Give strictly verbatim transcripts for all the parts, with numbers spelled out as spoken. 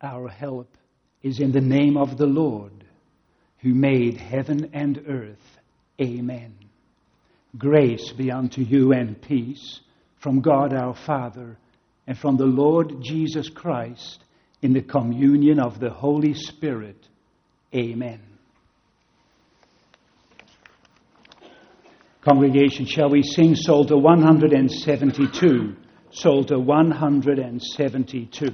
Our help is in the name of the Lord, who made heaven and earth. Amen. Grace be unto you and peace from God our Father and from the Lord Jesus Christ in the communion of the Holy Spirit. Amen. Congregation, shall we sing Psalter one seventy-two? Psalter one seventy-two.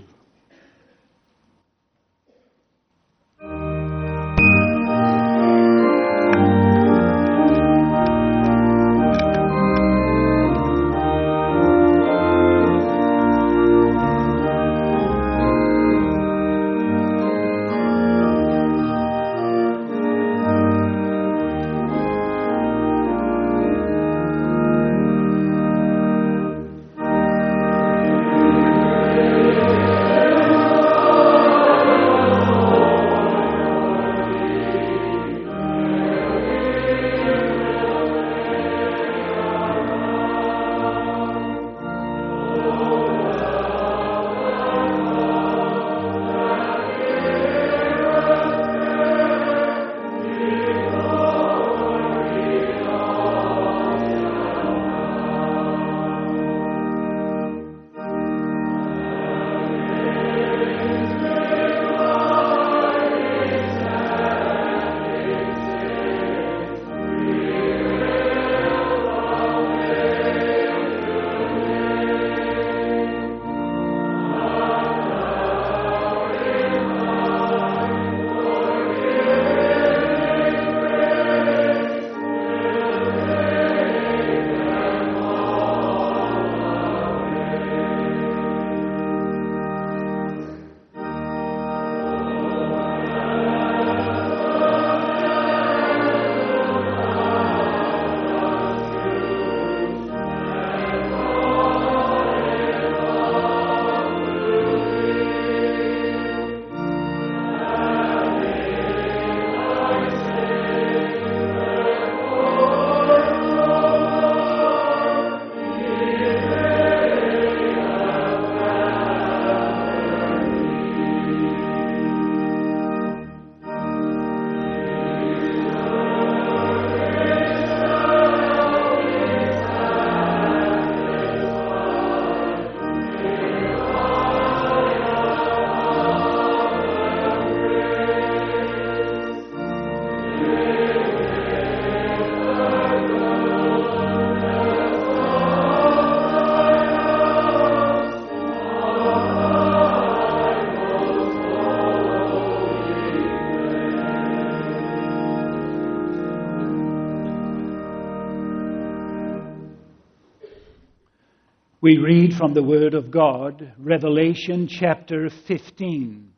We read from the Word of God, Revelation chapter fifteen.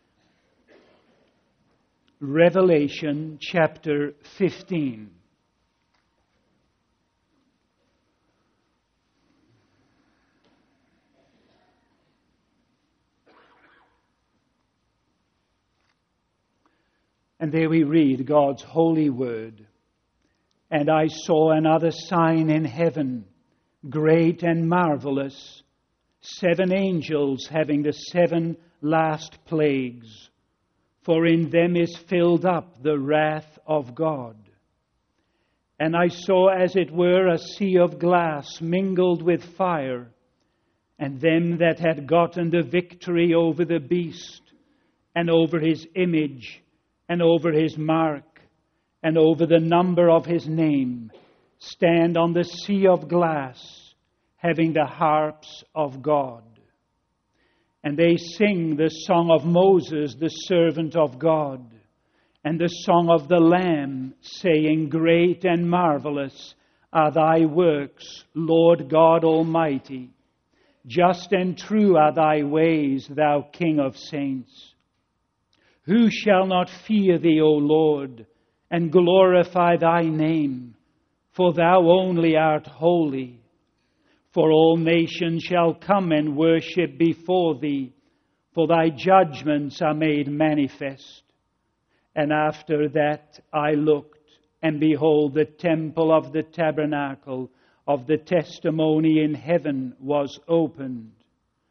Revelation chapter fifteen. And there we read God's holy word. And I saw another sign in heaven, great and marvelous, seven angels having the seven last plagues, for in them is filled up the wrath of God. And I saw as it were a sea of glass mingled with fire, and them that had gotten the victory over the beast, and over his image, and over his mark, and over the number of his name, stand on the sea of glass, having the harps of God. And they sing the song of Moses, the servant of God, and the song of the Lamb, saying, Great and marvelous are thy works, Lord God Almighty. Just and true are thy ways, thou King of saints. Who shall not fear thee, O Lord, and glorify thy name? For thou only art holy. For all nations shall come and worship before thee, for thy judgments are made manifest. And after that I looked, and behold, the temple of the tabernacle of the testimony in heaven was opened.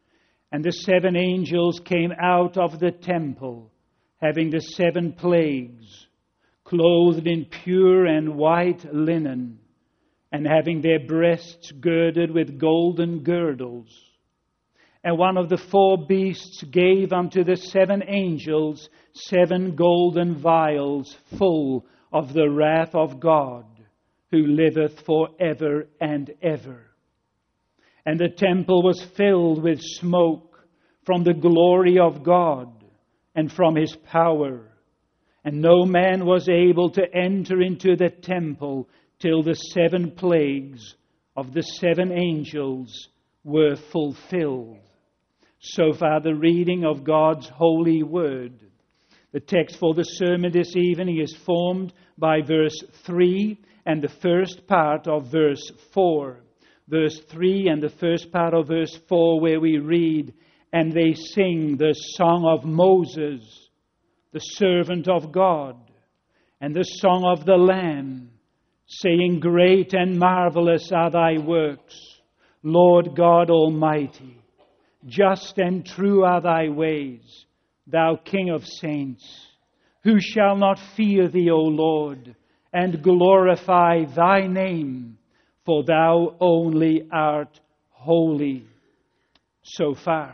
And the seven angels came out of the temple, having the seven plagues, clothed in pure and white linen, and having their breasts girded with golden girdles. And one of the four beasts gave unto the seven angels seven golden vials full of the wrath of God, who liveth for ever and ever. And the temple was filled with smoke from the glory of God and from his power. And no man was able to enter into the temple till the seven plagues of the seven angels were fulfilled. So far the reading of God's holy word. The text for the sermon this evening is formed by verse three and the first part of verse four. Verse three and the first part of verse four, where we read, "And they sing the song of Moses, the servant of God, and the song of the Lamb, saying, Great and marvelous are thy works, Lord God Almighty. Just and true are thy ways, thou King of saints. Who shall not fear thee, O Lord, and glorify thy name? For thou only art holy." So far.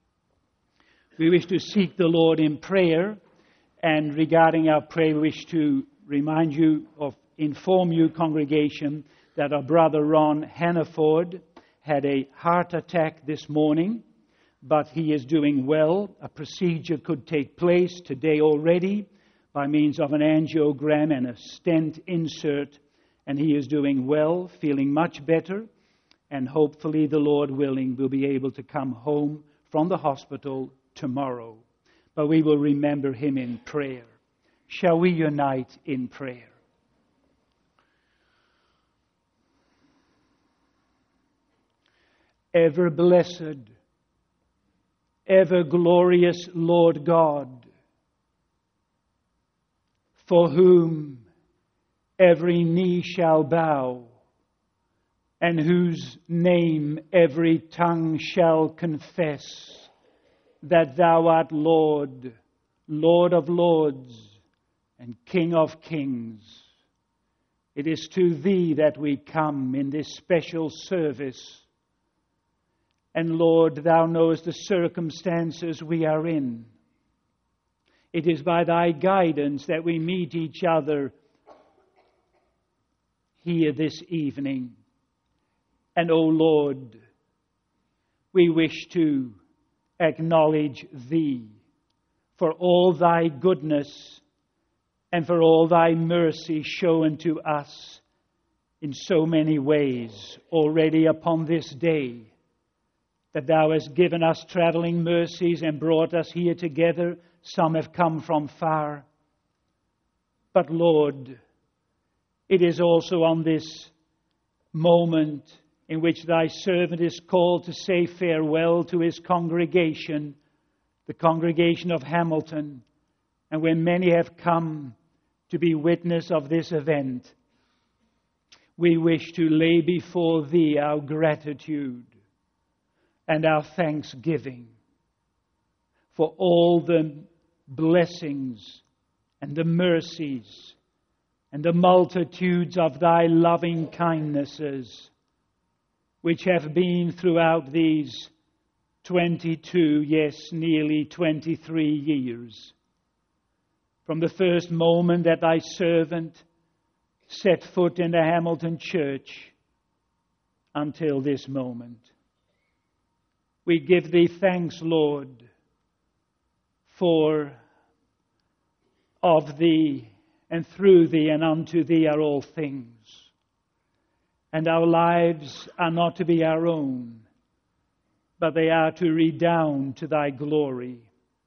We wish to seek the Lord in prayer, and regarding our prayer, we wish to remind you of, inform you, congregation, that our brother Ron Hannaford had a heart attack this morning, but he is doing well. A procedure could take place today already by means of an angiogram and a stent insert, and he is doing well, feeling much better, and hopefully, the Lord willing, will be able to come home from the hospital tomorrow. But we will remember him in prayer. Shall we unite in prayer? Ever blessed, ever glorious Lord God, for whom every knee shall bow, and whose name every tongue shall confess, that thou art Lord, Lord of lords, and King of kings. It is to thee that we come in this special service. And Lord, thou knowest the circumstances we are in. It is by thy guidance that we meet each other here this evening. And, O Lord, we wish to acknowledge thee for all thy goodness and for all thy mercy shown to us in so many ways already upon this day, that thou hast given us traveling mercies and brought us here together. Some have come from far. But, Lord, it is also on this moment in which thy servant is called to say farewell to his congregation, the congregation of Hamilton, and when many have come to be witness of this event, we wish to lay before thee our gratitude and our thanksgiving for all the blessings and the mercies and the multitudes of thy loving kindnesses which have been throughout these twenty-two, yes, nearly twenty-three years. From the first moment that thy servant set foot in the Hamilton church until this moment. We give thee thanks, Lord, for of thee and through thee and unto thee are all things. And our lives are not to be our own, but they are to redound to thy glory.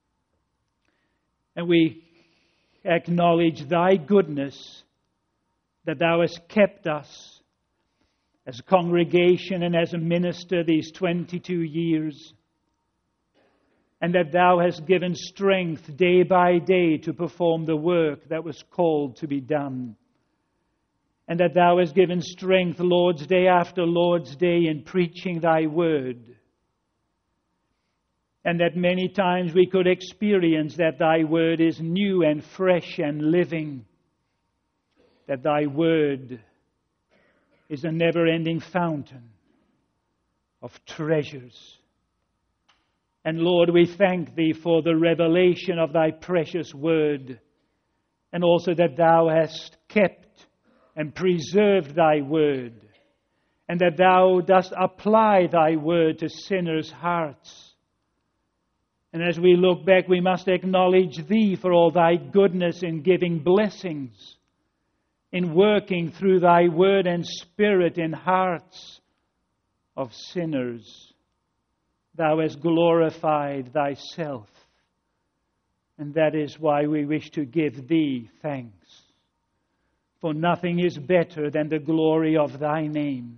And we acknowledge thy goodness, that thou hast kept us as a congregation and as a minister these twenty-two years, and that thou hast given strength day by day to perform the work that was called to be done. And that thou hast given strength, Lord's day after Lord's day, in preaching thy word. and that many times we could experience that thy word is new and fresh and living, that thy word is a never-ending fountain of treasures. And Lord, we thank thee for the revelation of thy precious word, and also that thou hast kept and preserved thy word, and that thou dost apply thy word to sinners' hearts. And as we look back, we must acknowledge thee for all thy goodness in giving blessings, in working through thy word and spirit in hearts of sinners. Thou hast glorified thyself, and that is why we wish to give thee thanks. For nothing is better than the glory of thy name.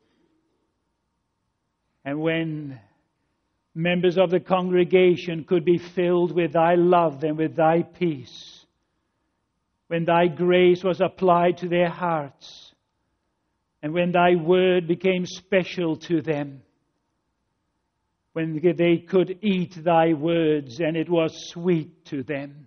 And when members of the congregation could be filled with thy love and with thy peace, when thy grace was applied to their hearts, and when thy word became special to them, when they could eat thy words and it was sweet to them,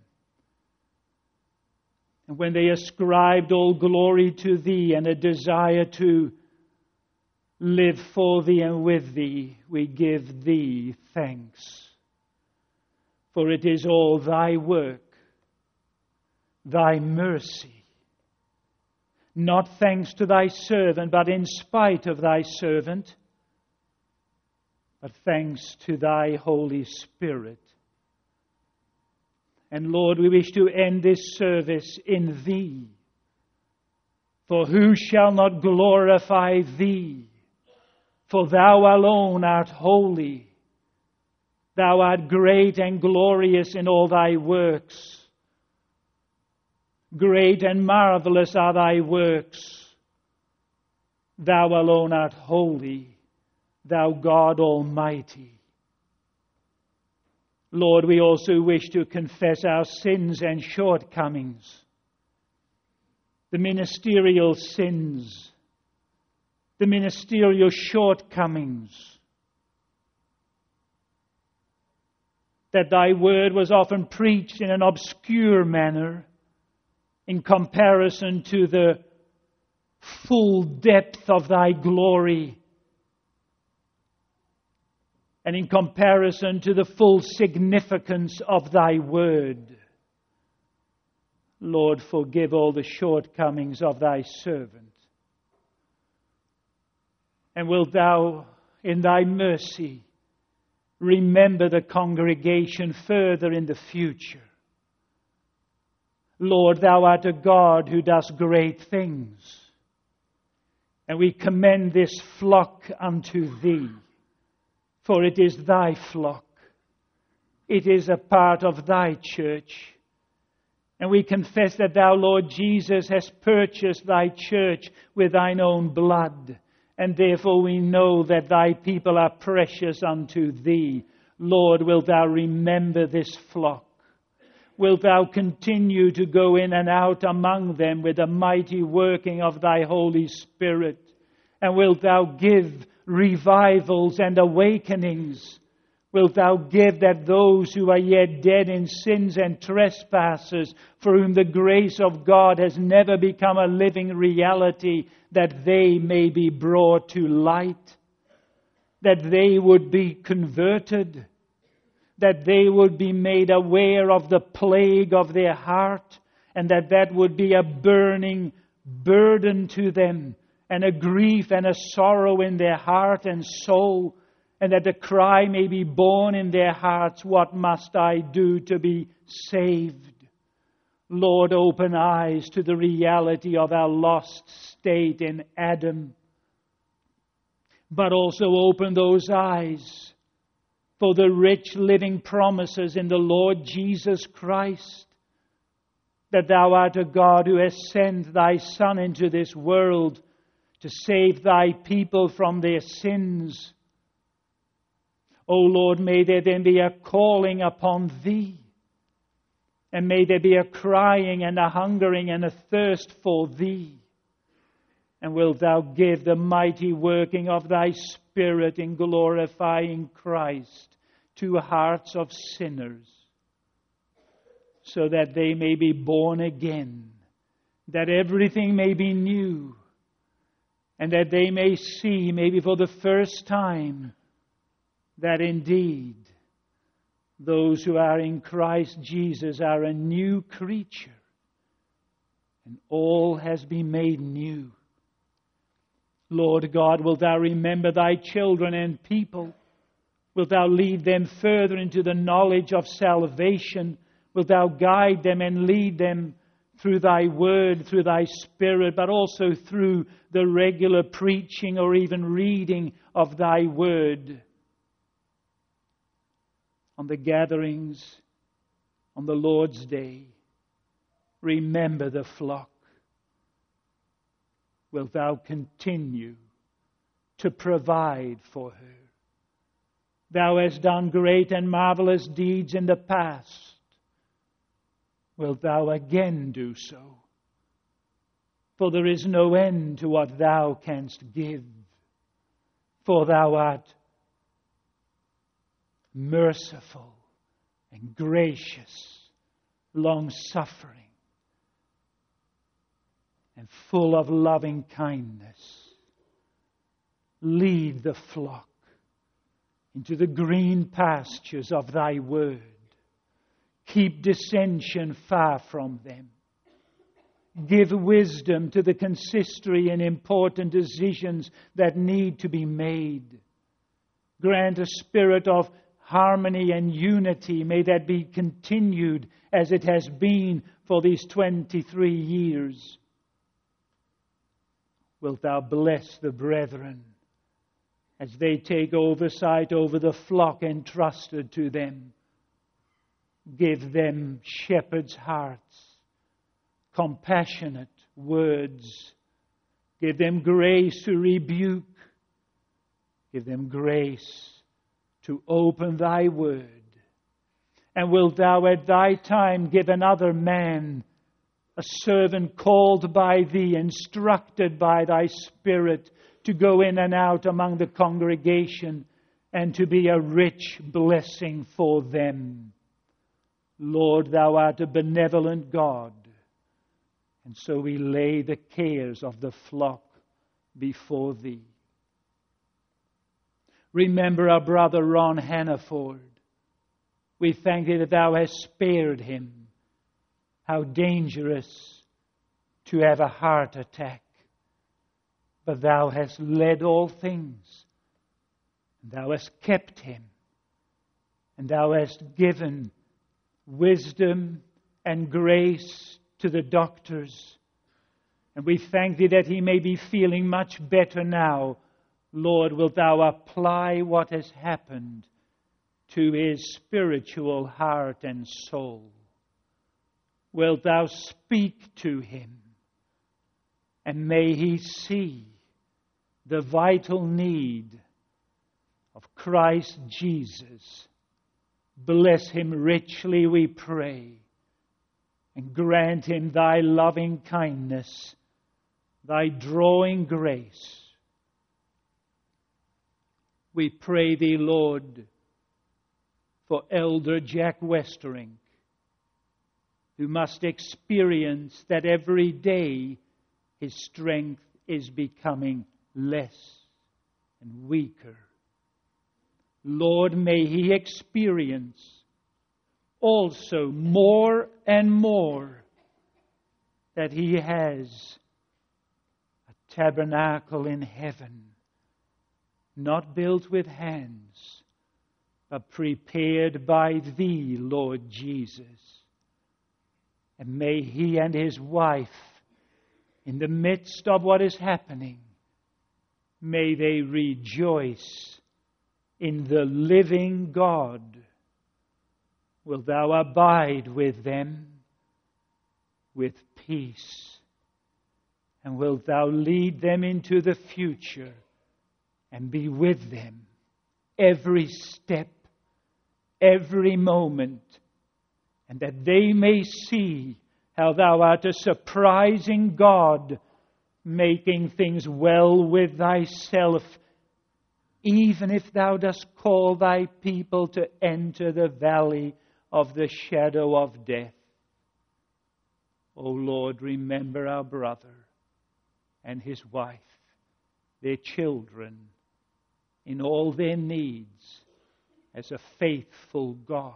and when they ascribed all glory to thee and a desire to live for thee and with thee, we give thee thanks. For it is all thy work, thy mercy, not thanks to thy servant, but in spite of thy servant, but thanks to thy Holy Spirit. And Lord, we wish to end this service in thee. For who shall not glorify thee? For thou alone art holy. Thou art great and glorious in all thy works. Great and marvelous are thy works. Thou alone art holy, thou God Almighty. Lord, we also wish to confess our sins and shortcomings, the ministerial sins, the ministerial shortcomings, that thy word was often preached in an obscure manner in comparison to the full depth of thy glory and in comparison to the full significance of thy word. Lord, forgive all the shortcomings of thy servant. And wilt thou, in thy mercy, remember the congregation further in the future. Lord, thou art a God who does great things. And we commend this flock unto thee, for it is thy flock. It is a part of thy church. And we confess that thou, Lord Jesus, hast purchased thy church with thine own blood. And therefore we know that thy people are precious unto thee. Lord, wilt thou remember this flock? Wilt thou continue to go in and out among them with the mighty working of thy Holy Spirit? And wilt thou give revivals and awakenings? Wilt thou give that those who are yet dead in sins and trespasses, for whom the grace of God has never become a living reality, that they may be brought to light, that they would be converted, that they would be made aware of the plague of their heart, and that that would be a burning burden to them, and a grief and a sorrow in their heart and soul, and that the cry may be born in their hearts, what must I do to be saved? Lord, open eyes to the reality of our lost state in Adam, but also open those eyes for the rich living promises in the Lord Jesus Christ, that thou art a God who has sent thy Son into this world to save thy people from their sins. O Lord, may there then be a calling upon thee, and may there be a crying and a hungering and a thirst for thee. And wilt thou give the mighty working of thy Spirit in glorifying Christ to hearts of sinners, so that they may be born again, that everything may be new, and that they may see, maybe for the first time, that indeed those who are in Christ Jesus are a new creature, and all has been made new. Lord God, wilt Thou remember Thy children and people? Wilt Thou lead them further into the knowledge of salvation? Wilt Thou guide them and lead them through Thy Word, through Thy Spirit, but also through the regular preaching or even reading of Thy Word? On the gatherings, on the Lord's Day, remember the flock. Wilt Thou continue to provide for her? Thou hast done great and marvelous deeds in the past. Wilt Thou again do so? For there is no end to what Thou canst give. For Thou art merciful and gracious, long-suffering, and full of loving kindness. Lead the flock into the green pastures of Thy Word. Keep dissension far from them. Give wisdom to the consistory in important decisions that need to be made. Grant a spirit of harmony and unity. May that be continued as it has been for these twenty-three years. Wilt Thou bless the brethren as they take oversight over the flock entrusted to them? Give them shepherds' hearts, compassionate words. Give them grace to rebuke. Give them grace to open Thy Word. And wilt Thou at Thy time give another man, a servant called by Thee, instructed by Thy Spirit, to go in and out among the congregation and to be a rich blessing for them. Lord, Thou art a benevolent God, and so we lay the cares of the flock before Thee. Remember our brother Ron Hannaford. We thank Thee that Thou hast spared him. How dangerous to have a heart attack. But Thou hast led all things. And Thou hast kept him. And Thou hast given wisdom and grace to the doctors. And we thank Thee that he may be feeling much better now. Lord, wilt Thou apply what has happened to his spiritual heart and soul? Wilt Thou speak to him? And may he see the vital need of Christ Jesus. Bless him richly, we pray, and grant him Thy loving kindness, Thy drawing grace. We pray Thee, Lord, for Elder Jack Westerink, who must experience that every day his strength is becoming less and weaker. Lord, may he experience also more and more that he has a tabernacle in heaven, not built with hands, but prepared by Thee, Lord Jesus. And may he and his wife, in the midst of what is happening, may they rejoice in the living God. Wilt Thou abide with them with peace? And wilt Thou lead them into the future and be with them every step, every moment, and that they may see how Thou art a surprising God, making things well with Thyself even if thou dost call thy people to enter the valley of the shadow of death. O Lord, remember our brother and his wife, their children, in all their needs as a faithful God.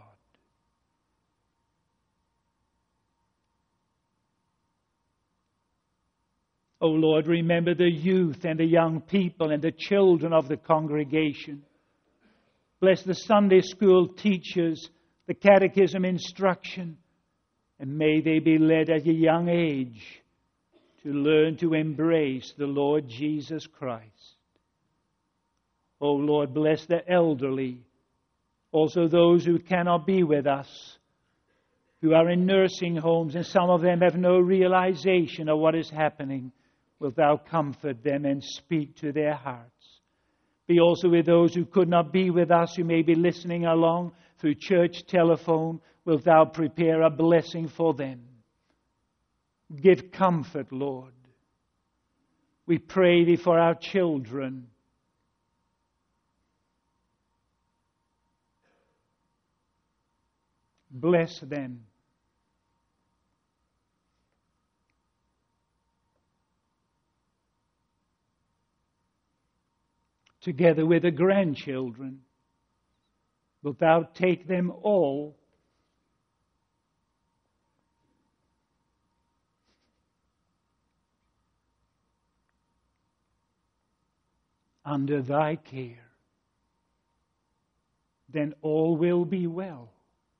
O Lord, remember the youth and the young people and the children of the congregation. Bless the Sunday school teachers, the catechism instruction, and may they be led at a young age to learn to embrace the Lord Jesus Christ. O Lord, bless the elderly, also those who cannot be with us, who are in nursing homes, and some of them have no realization of what is happening. Wilt thou comfort them and speak to their hearts? Be also with those who could not be with us, who may be listening along through church telephone. Wilt thou prepare a blessing for them? Give comfort, Lord. We pray thee for our children. Bless them. Together with the grandchildren, wilt thou take them all under thy care? Then all will be well.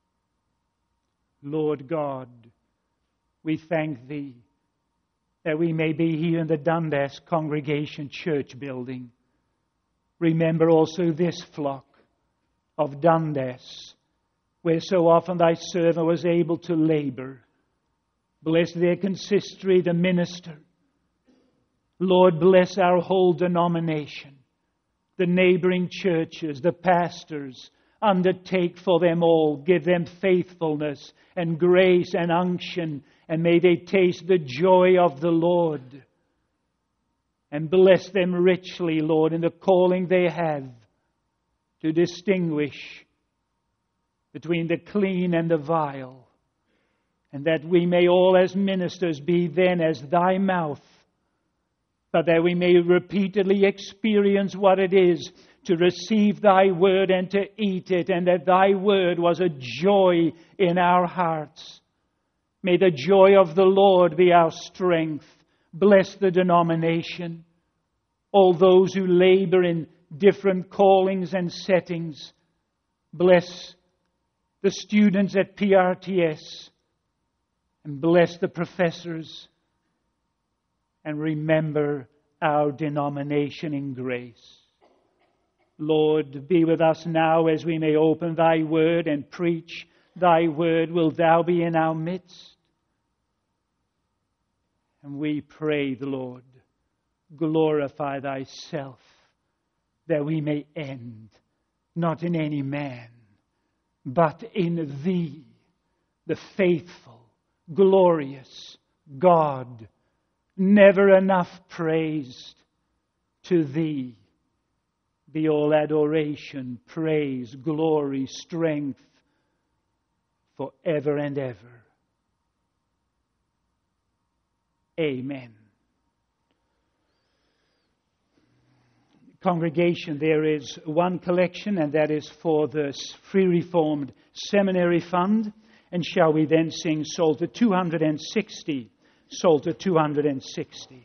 Lord God, we thank thee that we may be here in the Dundas Congregation Church building. Remember also this flock of Dundas, where so often thy servant was able to labor. Bless their consistory, the minister. Lord, bless our whole denomination, the neighboring churches, the pastors. Undertake for them all. Give them faithfulness and grace and unction, and may they taste the joy of the Lord. And bless them richly, Lord, in the calling they have to distinguish between the clean and the vile. And that we may all as ministers be then as thy mouth, but that we may repeatedly experience what it is to receive thy word and to eat it, and that thy word was a joy in our hearts. May the joy of the Lord be our strength. Bless the denomination, all those who labor in different callings and settings. Bless the students at P R T S, and bless the professors, and remember our denomination in grace. Lord, be with us now as we may open thy word and preach thy word. Will thou be in our midst? And we pray, the Lord, glorify thyself, that we may end not in any man, but in thee, the faithful, glorious God. Never enough praised. To thee be all adoration, praise, glory, strength, forever and ever. Amen. Congregation, there is one collection, and that is for the Free Reformed Seminary Fund. And shall we then sing Psalter two hundred sixty? Psalter two hundred sixty.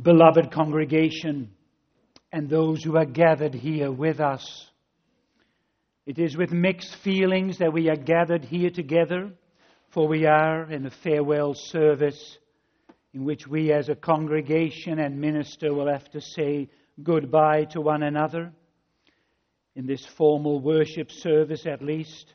Beloved congregation, and those who are gathered here with us, it is with mixed feelings that we are gathered here together, for we are in a farewell service in which we as a congregation and minister will have to say goodbye to one another, in this formal worship service at least.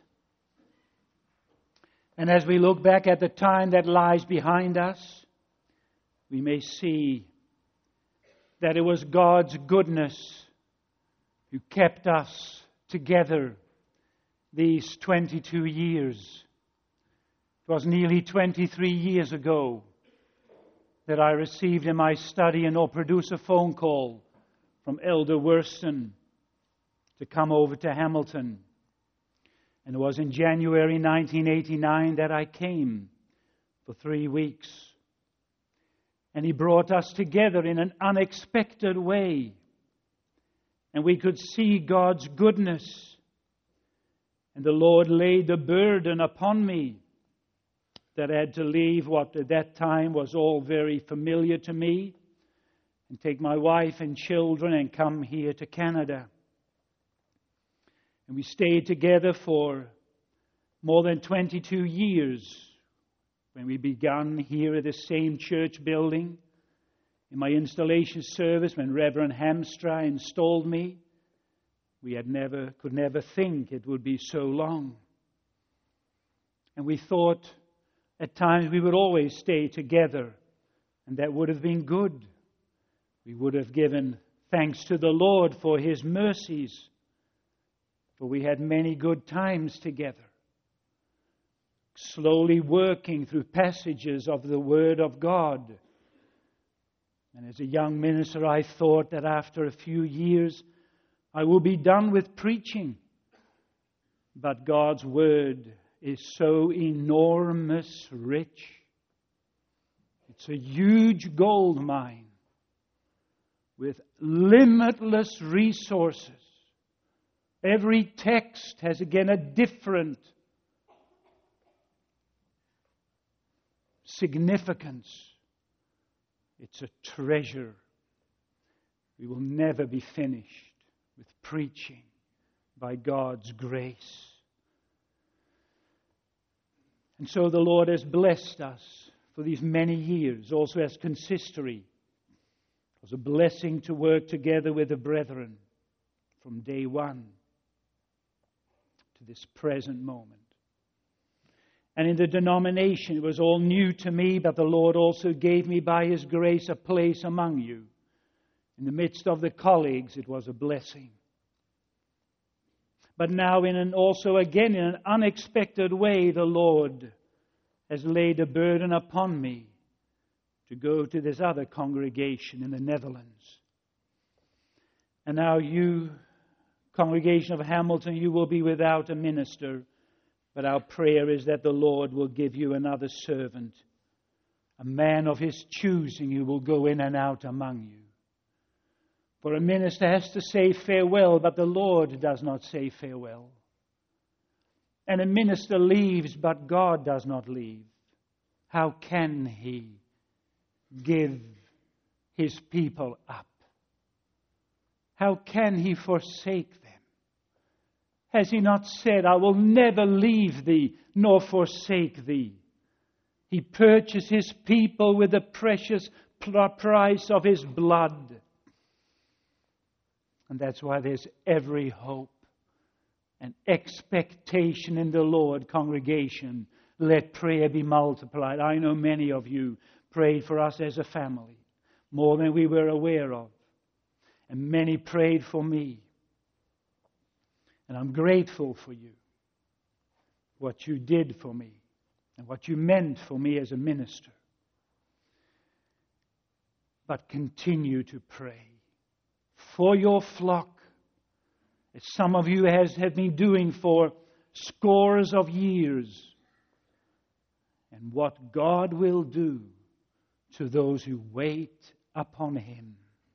And as we look back at the time that lies behind us, we may see that it was God's goodness who kept us together these twenty-two years. It was nearly twenty-three years ago that I received in my study an or produce a phone call from Elder Worston to come over to Hamilton. And it was in January nineteen eighty-nine that I came for three weeks. And he brought us together in an unexpected way. And we could see God's goodness. And the Lord laid the burden upon me that I had to leave what at that time was all very familiar to me and take my wife and children and come here to Canada. And we stayed together for more than twenty-two years. When we began here at the same church building, in my installation service, when Reverend Hamstra installed me, we had never, could never think it would be so long. And we thought at times we would always stay together, and that would have been good. We would have given thanks to the Lord for His mercies, for we had many good times together, slowly working through passages of the Word of God. And as a young minister, I thought that after a few years, I will be done with preaching. But God's Word is so enormous rich. It's a huge gold mine with limitless resources. Every text has again a different significance. It's a treasure. We will never be finished with preaching by God's grace. And so the Lord has blessed us for these many years, also as consistory. It was a blessing to work together with the brethren from day one to this present moment. And in the denomination, it was all new to me, but the Lord also gave me by His grace a place among you. In the midst of the colleagues, it was a blessing. But now, in an also again in an unexpected way, the Lord has laid a burden upon me to go to this other congregation in the Netherlands. And now you, congregation of Hamilton, you will be without a minister. But our prayer is that the Lord will give you another servant, a man of His choosing who will go in and out among you. For a minister has to say farewell, but the Lord does not say farewell. And a minister leaves, but God does not leave. How can He give His people up? How can He forsake them? Has He not said, I will never leave thee nor forsake thee? He purchased His people with the precious price of His blood. And that's why there's every hope and expectation in the Lord, congregation. Let prayer be multiplied. I know many of you prayed for us as a family, more than we were aware of. And many prayed for me. And I'm grateful for you, what you did for me, and what you meant for me as a minister. But continue to pray for your flock, as some of you has, have been doing for scores of years, and what God will do to those who wait upon Him.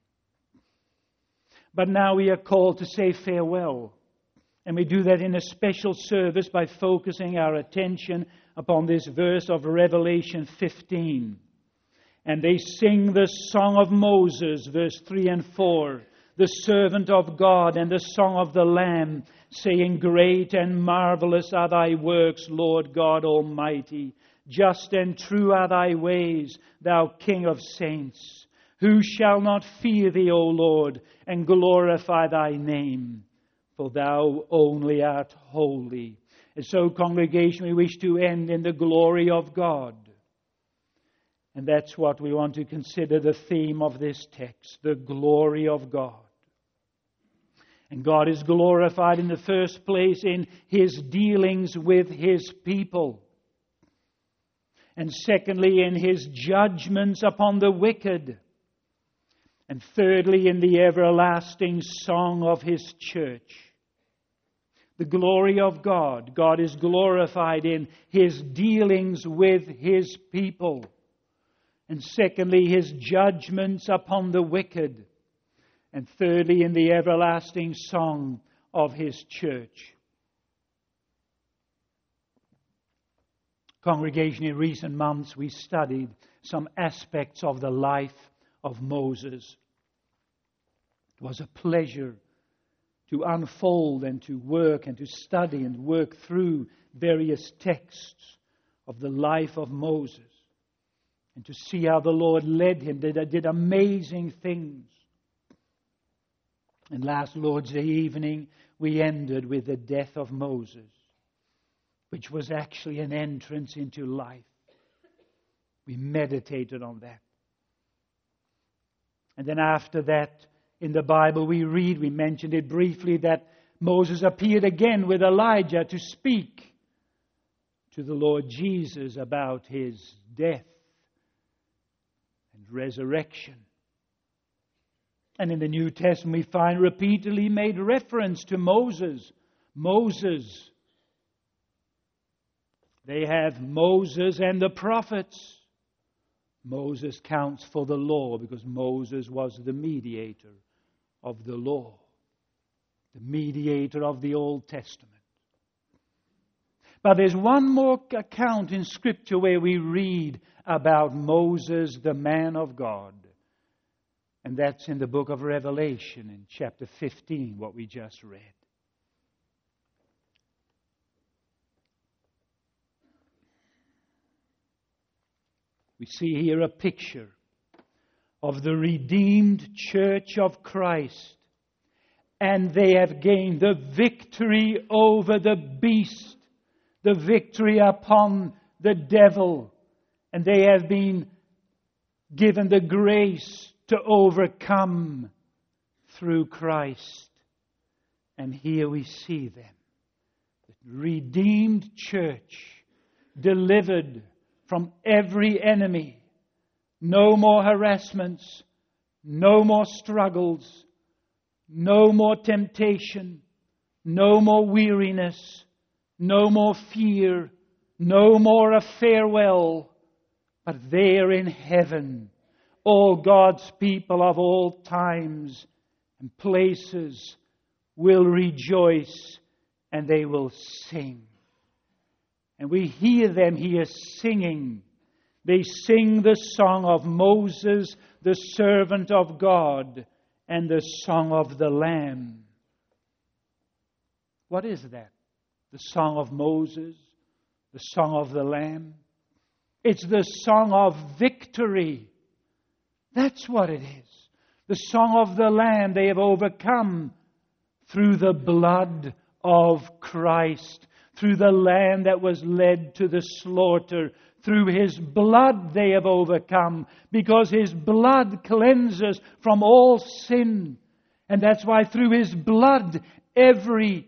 But now we are called to say farewell. And we do that in a special service by focusing our attention upon this verse of Revelation fifteen. And they sing the song of Moses, verse three and four, the servant of God, and the song of the Lamb, saying, Great and marvelous are thy works, Lord God Almighty. Just and true are thy ways, thou King of saints. Who shall not fear thee, O Lord, and glorify thy name? For thou only art holy. And so, congregation, we wish to end in the glory of God. And that's what we want to consider the theme of this text, the glory of God. And God is glorified in the first place in His dealings with His people. And secondly, in His judgments upon the wicked. And thirdly, in the everlasting song of His church. The glory of God. God is glorified in His dealings with His people. And secondly, His judgments upon the wicked. And thirdly, in the everlasting song of His church. Congregation, in recent months we studied some aspects of the life of Moses. It was a pleasure to unfold and to work and to study and work through various texts of the life of Moses. And to see how the Lord led him, did, did amazing things. And last Lord's Day evening, we ended with the death of Moses, which was actually an entrance into life. We meditated on that. And then after that, in the Bible we read, we mentioned it briefly, that Moses appeared again with Elijah to speak to the Lord Jesus about His death and resurrection. And in the New Testament we find repeatedly made reference to Moses. Moses. They have Moses and the prophets. Moses counts for the law because Moses was the mediator of the law. The mediator of the Old Testament. But there's one more account in Scripture where we read about Moses, the man of God. And that's in the book of Revelation in chapter fifteen, what we just read. We see here a picture of the redeemed church of Christ. And they have gained the victory over the beast, the victory upon the devil. And they have been given the grace to overcome through Christ. And here we see them. The redeemed church, delivered from every enemy. No more harassments, no more struggles, no more temptation, no more weariness, no more fear, no more a farewell, but there in heaven, all God's people of all times and places will rejoice and they will sing. And we hear them here singing. They sing the song of Moses, the servant of God, and the song of the Lamb. What is that? The song of Moses, the song of the Lamb. It's the song of victory. That's what it is. The song of the Lamb. They have overcome through the blood of Christ. Through the Lamb that was led to the slaughter. Through His blood they have overcome. Because His blood cleanses from all sin. And that's why through His blood every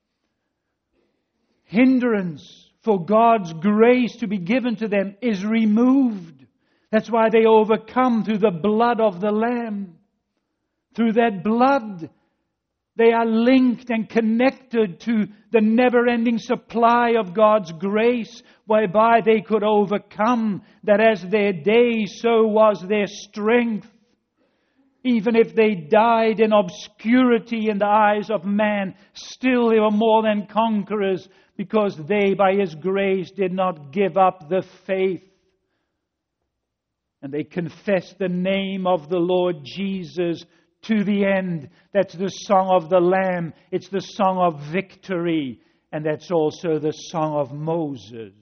hindrance for God's grace to be given to them is removed. That's why they overcome through the blood of the Lamb. Through that blood, they are linked and connected to the never-ending supply of God's grace, whereby they could overcome, that as their day, so was their strength. Even if they died in obscurity in the eyes of man, still they were more than conquerors, because they, by His grace, did not give up the faith. And they confess the name of the Lord Jesus to the end. That's the song of the Lamb. It's the song of victory. And that's also the song of Moses.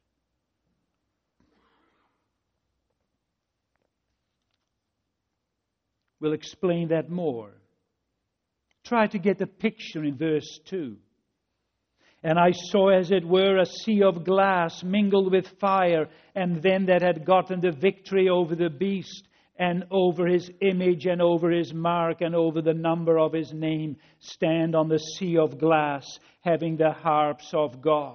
We'll explain that more. Try to get the picture in verse two. And I saw, as it were, a sea of glass mingled with fire, and them that had gotten the victory over the beast, and over his image, and over his mark, and over the number of his name, stand on the sea of glass, having the harps of God.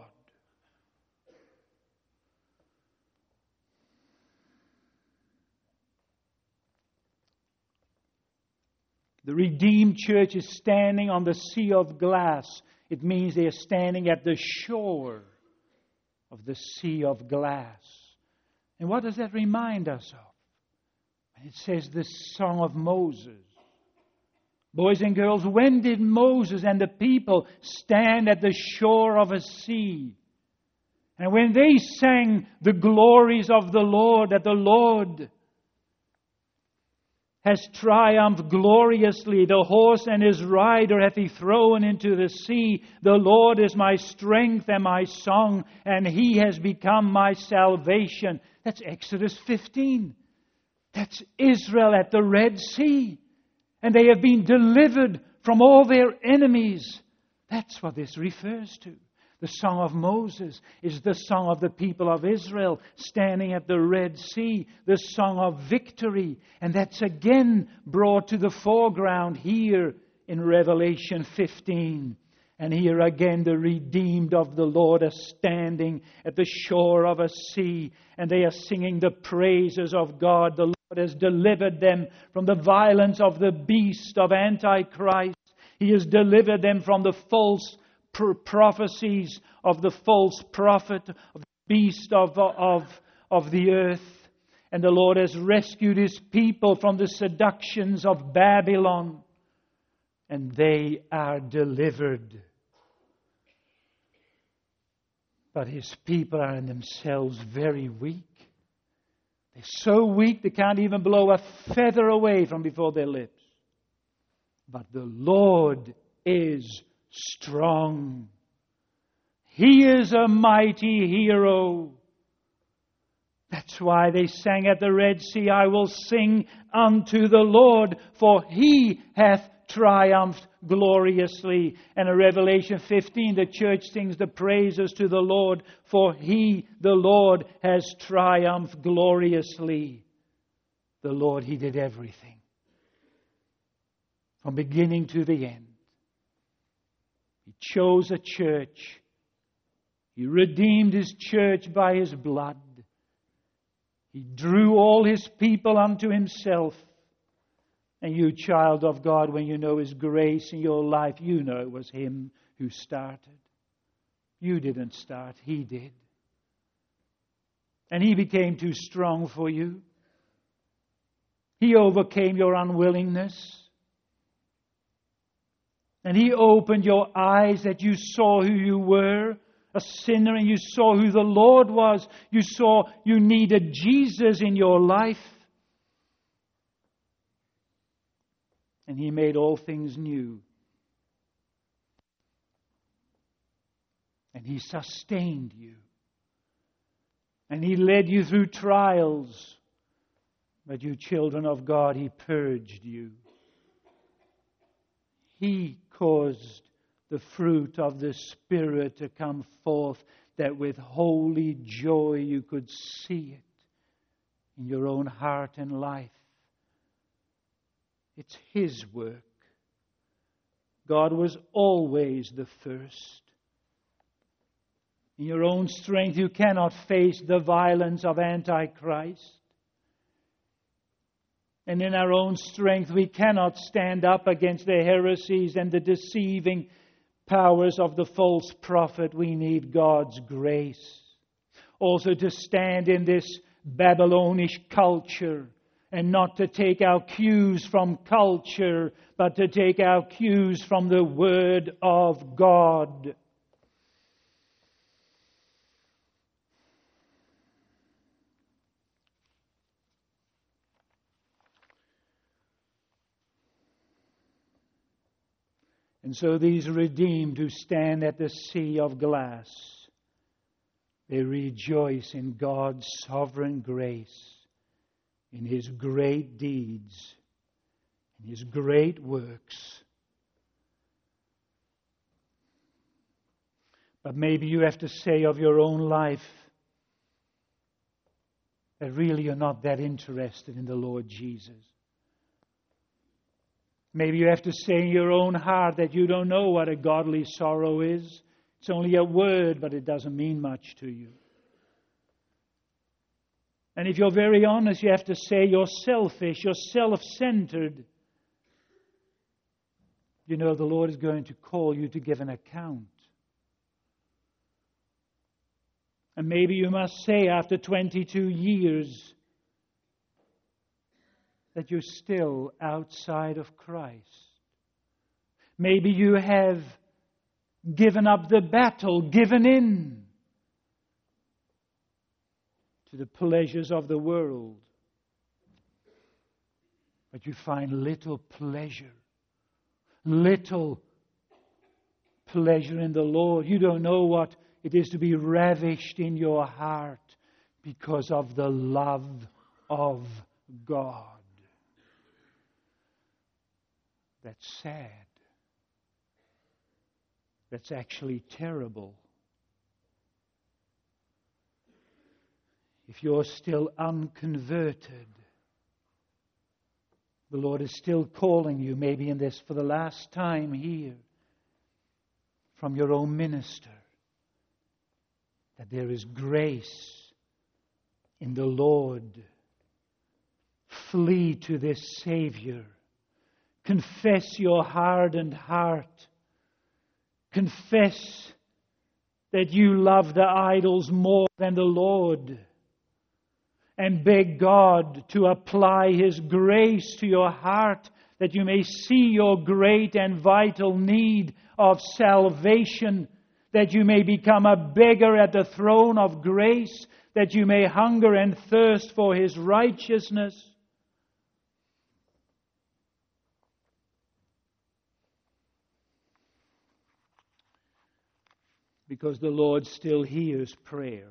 The redeemed church is standing on the sea of glass. It means they are standing at the shore of the sea of glass. And what does that remind us of? It says the song of Moses. Boys and girls, when did Moses and the people stand at the shore of a sea? And when they sang the glories of the Lord, that the Lord has triumphed gloriously. The horse and his rider hath he thrown into the sea. The Lord is my strength and my song, and he has become my salvation. That's Exodus fifteen. That's Israel at the Red Sea. And they have been delivered from all their enemies. That's what this refers to. The song of Moses is the song of the people of Israel standing at the Red Sea, the song of victory. And that's again brought to the foreground here in Revelation fifteen. And here again the redeemed of the Lord are standing at the shore of a sea, and they are singing the praises of God. The Lord has delivered them from the violence of the beast of Antichrist. He has delivered them from the false prophecies of the false prophet, of the beast of, of, of the earth. And the Lord has rescued His people from the seductions of Babylon. And they are delivered. But His people are in themselves very weak. They're so weak they can't even blow a feather away from before their lips. But the Lord is strong. He is a mighty hero. That's why they sang at the Red Sea, I will sing unto the Lord, for He hath triumphed gloriously. And in Revelation fifteen, the church sings the praises to the Lord, for He, the Lord, has triumphed gloriously. The Lord, He did everything. From beginning to the end. He chose a church. He redeemed His church by His blood. He drew all His people unto Himself. And you, child of God, when you know His grace in your life, you know it was Him who started. You didn't start, He did. And He became too strong for you. He overcame your unwillingness. And He opened your eyes that you saw who you were, a sinner, and you saw who the Lord was. You saw you needed Jesus in your life. And He made all things new. And He sustained you. And He led you through trials. But you children of God, He purged you. He caused the fruit of the Spirit to come forth, that with holy joy you could see it in your own heart and life. It's His work. God was always the first. In your own strength, you cannot face the violence of Antichrist. And in our own strength, we cannot stand up against the heresies and the deceiving powers of the false prophet. We need God's grace. Also to stand in this Babylonish culture and not to take our cues from culture, but to take our cues from the Word of God. And so these redeemed who stand at the sea of glass, they rejoice in God's sovereign grace, in His great deeds, in His great works. But maybe you have to say of your own life that really you're not that interested in the Lord Jesus. Maybe you have to say in your own heart that you don't know what a godly sorrow is. It's only a word, but it doesn't mean much to you. And if you're very honest, you have to say you're selfish, you're self-centered. You know, the Lord is going to call you to give an account. And maybe you must say after twenty-two years that you're still outside of Christ. Maybe you have given up the battle, given in to the pleasures of the world. But you find little pleasure, little pleasure in the Lord. You don't know what it is to be ravished in your heart because of the love of God. That's sad. That's actually terrible. If you're still unconverted, the Lord is still calling you, maybe in this for the last time here, from your own minister, that there is grace in the Lord. Flee to this Savior. Confess your hardened heart. Confess that you love the idols more than the Lord. And beg God to apply His grace to your heart, that you may see your great and vital need of salvation, that you may become a beggar at the throne of grace, that you may hunger and thirst for His righteousness. Because the Lord still hears prayer.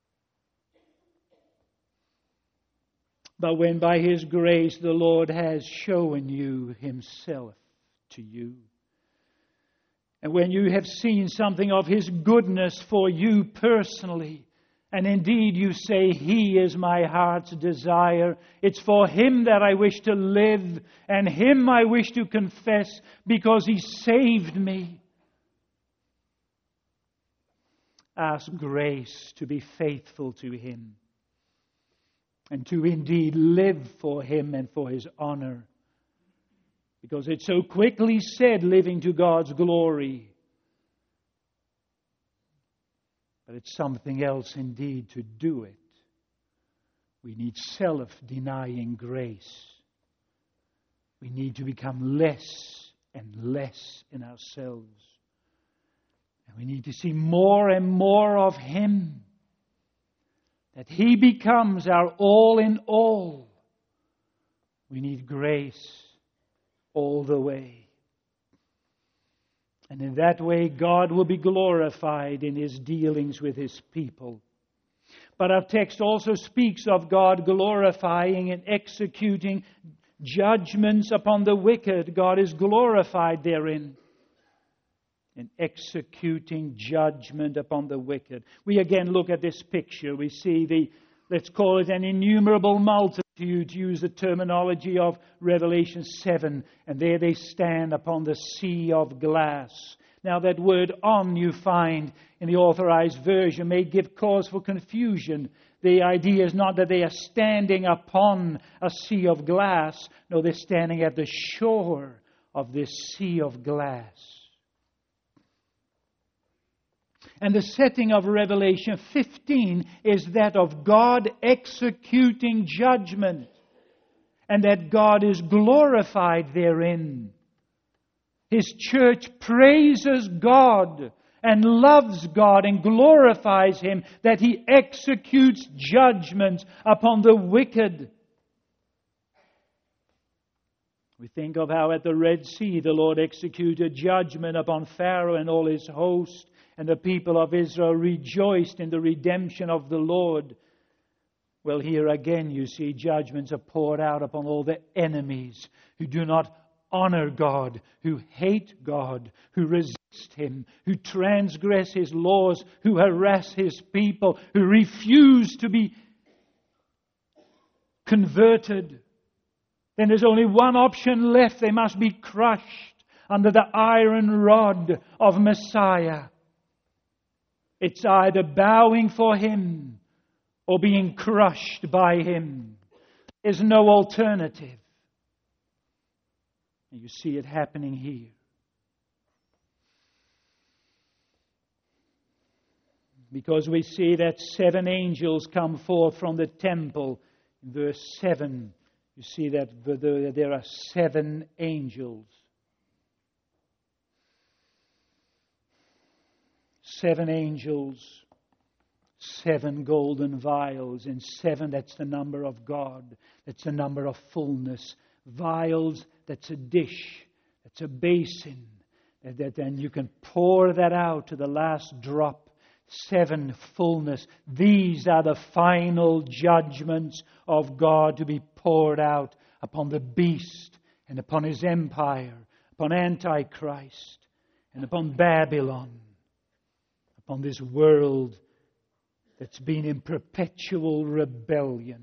But when by His grace the Lord has shown you Himself to you, and when you have seen something of His goodness for you personally, and indeed you say, He is my heart's desire, it's for Him that I wish to live, and Him I wish to confess because He saved me. Ask grace to be faithful to Him, and to indeed live for Him and for His honor. Because it's so quickly said, living to God's glory. But it's something else indeed to do it. We need self-denying grace. We need to become less and less in ourselves. And we need to see more and more of Him. That He becomes our all in all. We need grace all the way. And in that way, God will be glorified in His dealings with His people. But our text also speaks of God glorifying and executing judgments upon the wicked. God is glorified therein. In executing judgment upon the wicked. We again look at this picture. We see the, let's call it an innumerable multitude, to use the terminology of Revelation seven. And there they stand upon the sea of glass. Now that word on you find in the Authorized Version may give cause for confusion. The idea is not that they are standing upon a sea of glass. No, they're standing at the shore of this sea of glass. And the setting of Revelation fifteen is that of God executing judgment. And that God is glorified therein. His church praises God and loves God and glorifies Him that He executes judgment upon the wicked. We think of how at the Red Sea the Lord executed judgment upon Pharaoh and all his host, and the people of Israel rejoiced in the redemption of the Lord. Well, here again you see judgments are poured out upon all the enemies who do not honor God, who hate God, who resist Him, who transgress His laws, who harass His people, who refuse to be converted. Then there's only one option left. They must be crushed under the iron rod of Messiah. It's either bowing for Him or being crushed by Him. There's no alternative. And you see it happening here. Because we see that seven angels come forth from the temple. In verse seven, you see that there are seven angels. Seven angels, seven golden vials, and seven, that's the number of God. That's the number of fullness. Vials, that's a dish. That's a basin. That then you can pour that out to the last drop. Seven, fullness. These are the final judgments of God to be poured out upon the beast and upon his empire, upon Antichrist and upon Babylon, upon this world that's been in perpetual rebellion.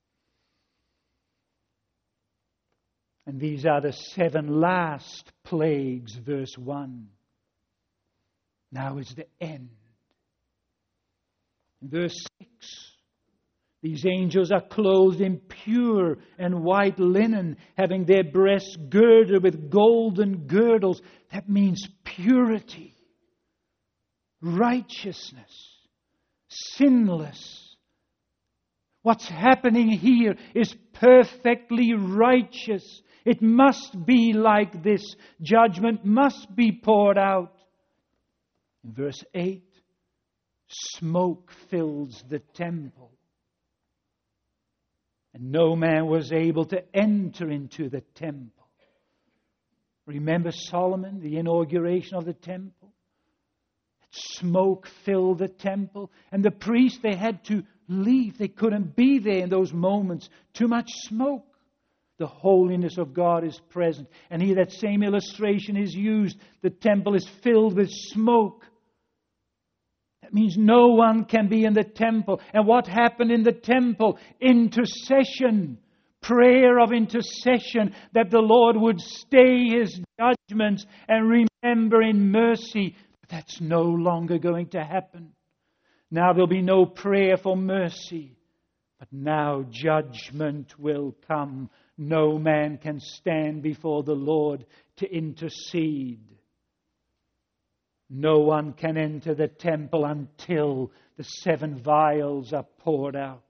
And these are the seven last plagues, verse one. Now is the end. In verse six, these angels are clothed in pure and white linen, having their breasts girded with golden girdles. That means purity, righteousness, sinless. What's happening here is perfectly righteous. It must be like this. Judgment must be poured out. In verse eight, smoke fills the temple, and no man was able to enter into the temple. Remember Solomon, the inauguration of the temple? Smoke filled the temple, and the priests, they had to leave. They couldn't be there in those moments. Too much smoke. The holiness of God is present. And here that same illustration is used. The temple is filled with smoke. That means no one can be in the temple. And what happened in the temple? Intercession. Prayer of intercession, that the Lord would stay His judgments and remember in mercy. But that's no longer going to happen. Now there'll be no prayer for mercy. But now judgment will come. No man can stand before the Lord to intercede. No one can enter the temple until the seven vials are poured out.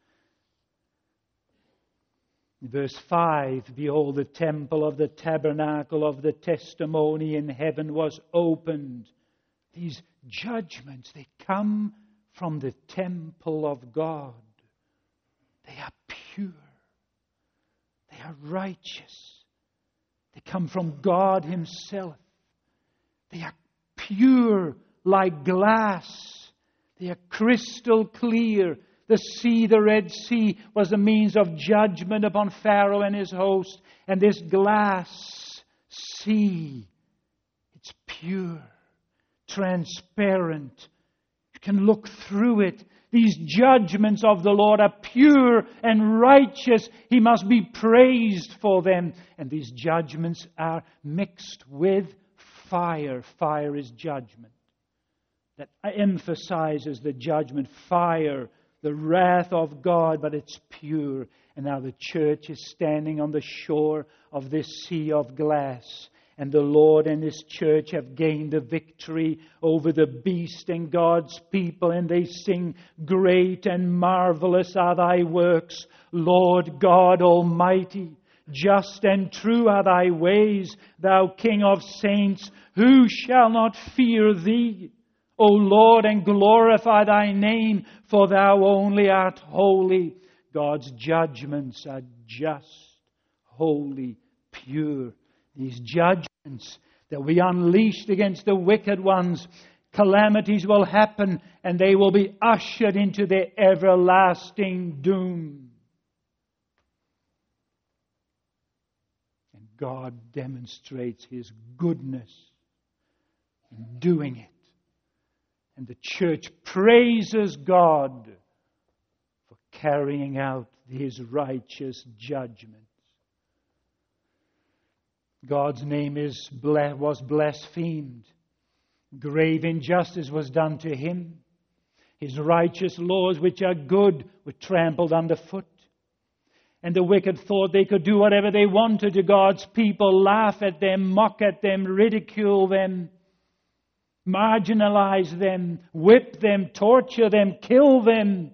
Verse five, behold, the temple of the tabernacle of the testimony in heaven was opened. These judgments, they come from the temple of God. They are pure. They are righteous. They come from God Himself. They are pure like glass. They are crystal clear. The sea, the Red Sea, was a means of judgment upon Pharaoh and his host. And this glass sea, it's pure, transparent. You can look through it. These judgments of the Lord are pure and righteous. He must be praised for them. And these judgments are mixed with fire. Fire is judgment. That emphasizes the judgment. Fire, the wrath of God, but it's pure. And now the church is standing on the shore of this sea of glass. And the Lord and His church have gained the victory over the beast and God's people. And they sing, great and marvelous are Thy works, Lord God Almighty. Just and true are Thy ways, Thou King of saints. Who shall not fear Thee, O Lord, and glorify Thy name? For Thou only art holy. God's judgments are just, holy, pure. These judgments that we unleashed against the wicked ones, calamities will happen and they will be ushered into their everlasting doom. And God demonstrates His goodness in doing it. And the church praises God for carrying out His righteous judgments. God's name is was blasphemed. Grave injustice was done to Him. His righteous laws, which are good, were trampled underfoot. And the wicked thought they could do whatever they wanted to God's people, laugh at them, mock at them, ridicule them, marginalize them, whip them, torture them, kill them.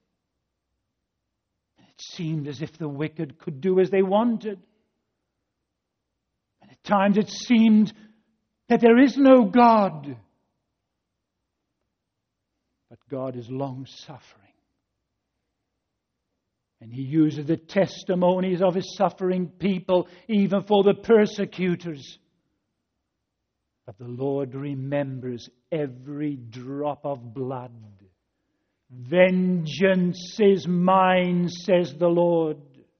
It seemed as if the wicked could do as they wanted. And at times it seemed that there is no God. But God is long-suffering. And He uses the testimonies of His suffering people, even for the persecutors. But the Lord remembers every drop of blood. Vengeance is mine, says the Lord.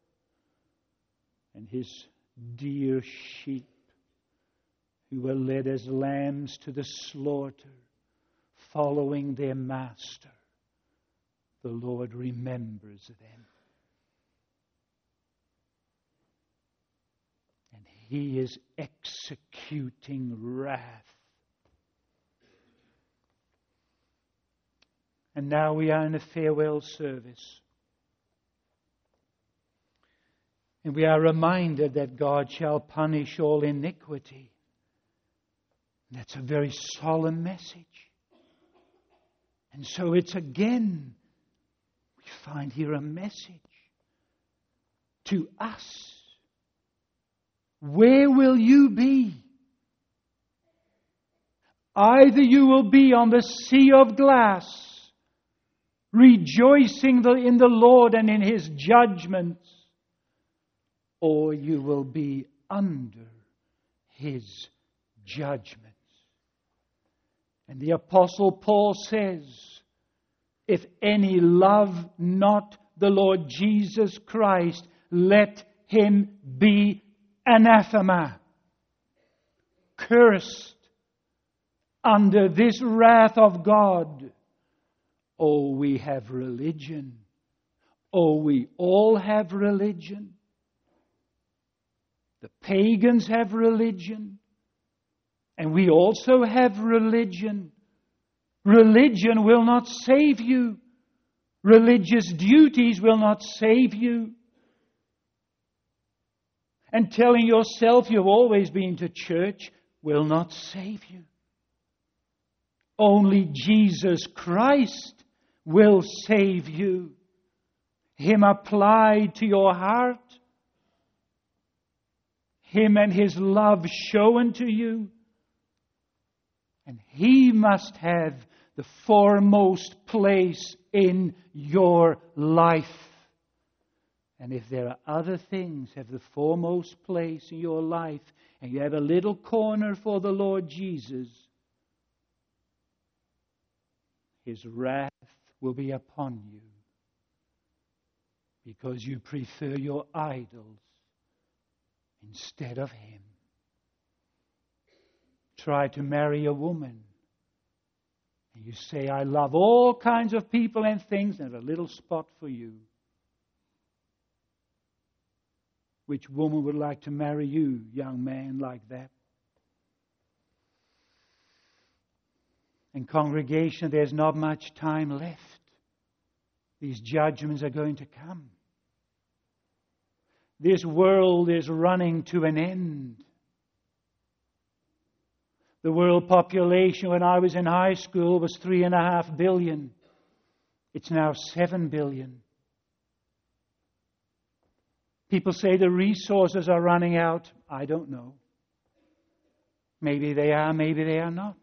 And His dear sheep, who were led as lambs to the slaughter, following their master, the Lord remembers them. And He is executing wrath. And now we are in a farewell service. And we are reminded that God shall punish all iniquity. That's a very solemn message. And so it's again, we find here a message to us. Where will you be? Either you will be on the sea of glass, rejoicing in the Lord and in His judgments, or you will be under His judgments. And the Apostle Paul says, if any love not the Lord Jesus Christ, let him be anathema, cursed under this wrath of God. Oh, we have religion. Oh, we all have religion. The pagans have religion. And we also have religion. Religion will not save you. Religious duties will not save you. And telling yourself you've always been to church will not save you. Only Jesus Christ will save you. Him applied to your heart. Him and His love shown to you. And He must have the foremost place in your life. And if there are other things have the foremost place in your life, and you have a little corner for the Lord Jesus, His wrath will be upon you, because you prefer your idols instead of Him. Try to marry a woman, and you say, I love all kinds of people and things, and there's a little spot for you. Which woman would like to marry you, young man, like that? In congregation, there's not much time left. These judgments are going to come. This world is running to an end. The world population when I was in high school was three and a half billion. It's now seven billion. People say the resources are running out. I don't know. Maybe they are, maybe they are not.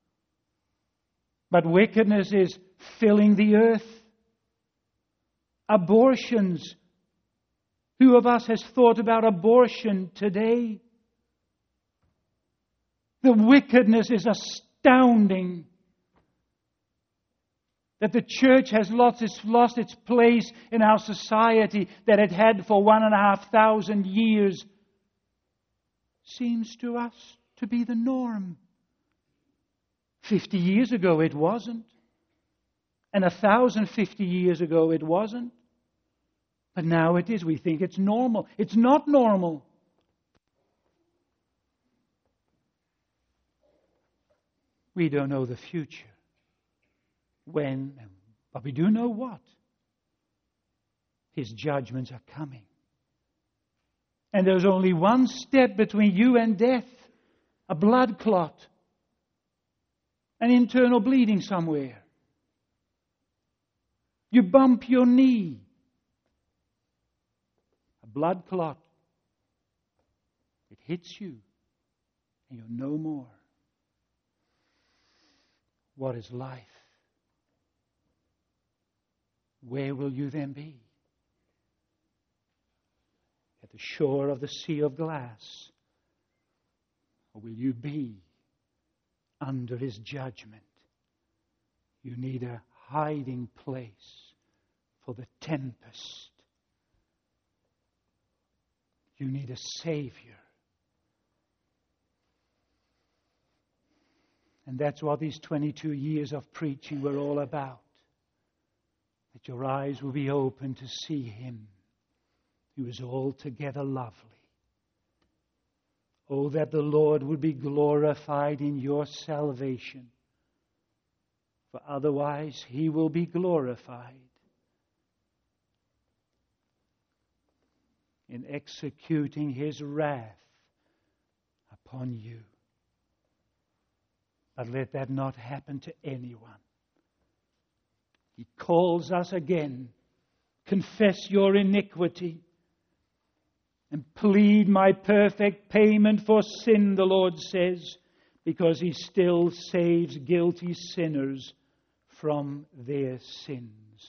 But wickedness is filling the earth. Abortions. Who of us has thought about abortion today? The wickedness is astounding. That the church has lost its, lost its place in our society that it had for one and a half thousand years seems to us to be the norm. Fifty years ago it wasn't. And a thousand fifty years ago it wasn't. But now it is. We think it's normal. It's not normal. We don't know the future. When, but we do know what. His judgments are coming. And there's only one step between you and death. A blood clot. An internal bleeding somewhere. You bump your knee. A blood clot. It hits you. And you're no more. What is life? Where will you then be? At the shore of the sea of glass? Or will you be under His judgment? You need a hiding place for the tempest. You need a Savior. And that's what these twenty-two years of preaching were all about. That your eyes will be open to see Him, who is altogether lovely. Oh, that the Lord would be glorified in your salvation. For otherwise He will be glorified in executing His wrath upon you. But let that not happen to anyone. He calls us again. Confess your iniquity and plead my perfect payment for sin, the Lord says, because He still saves guilty sinners from their sins.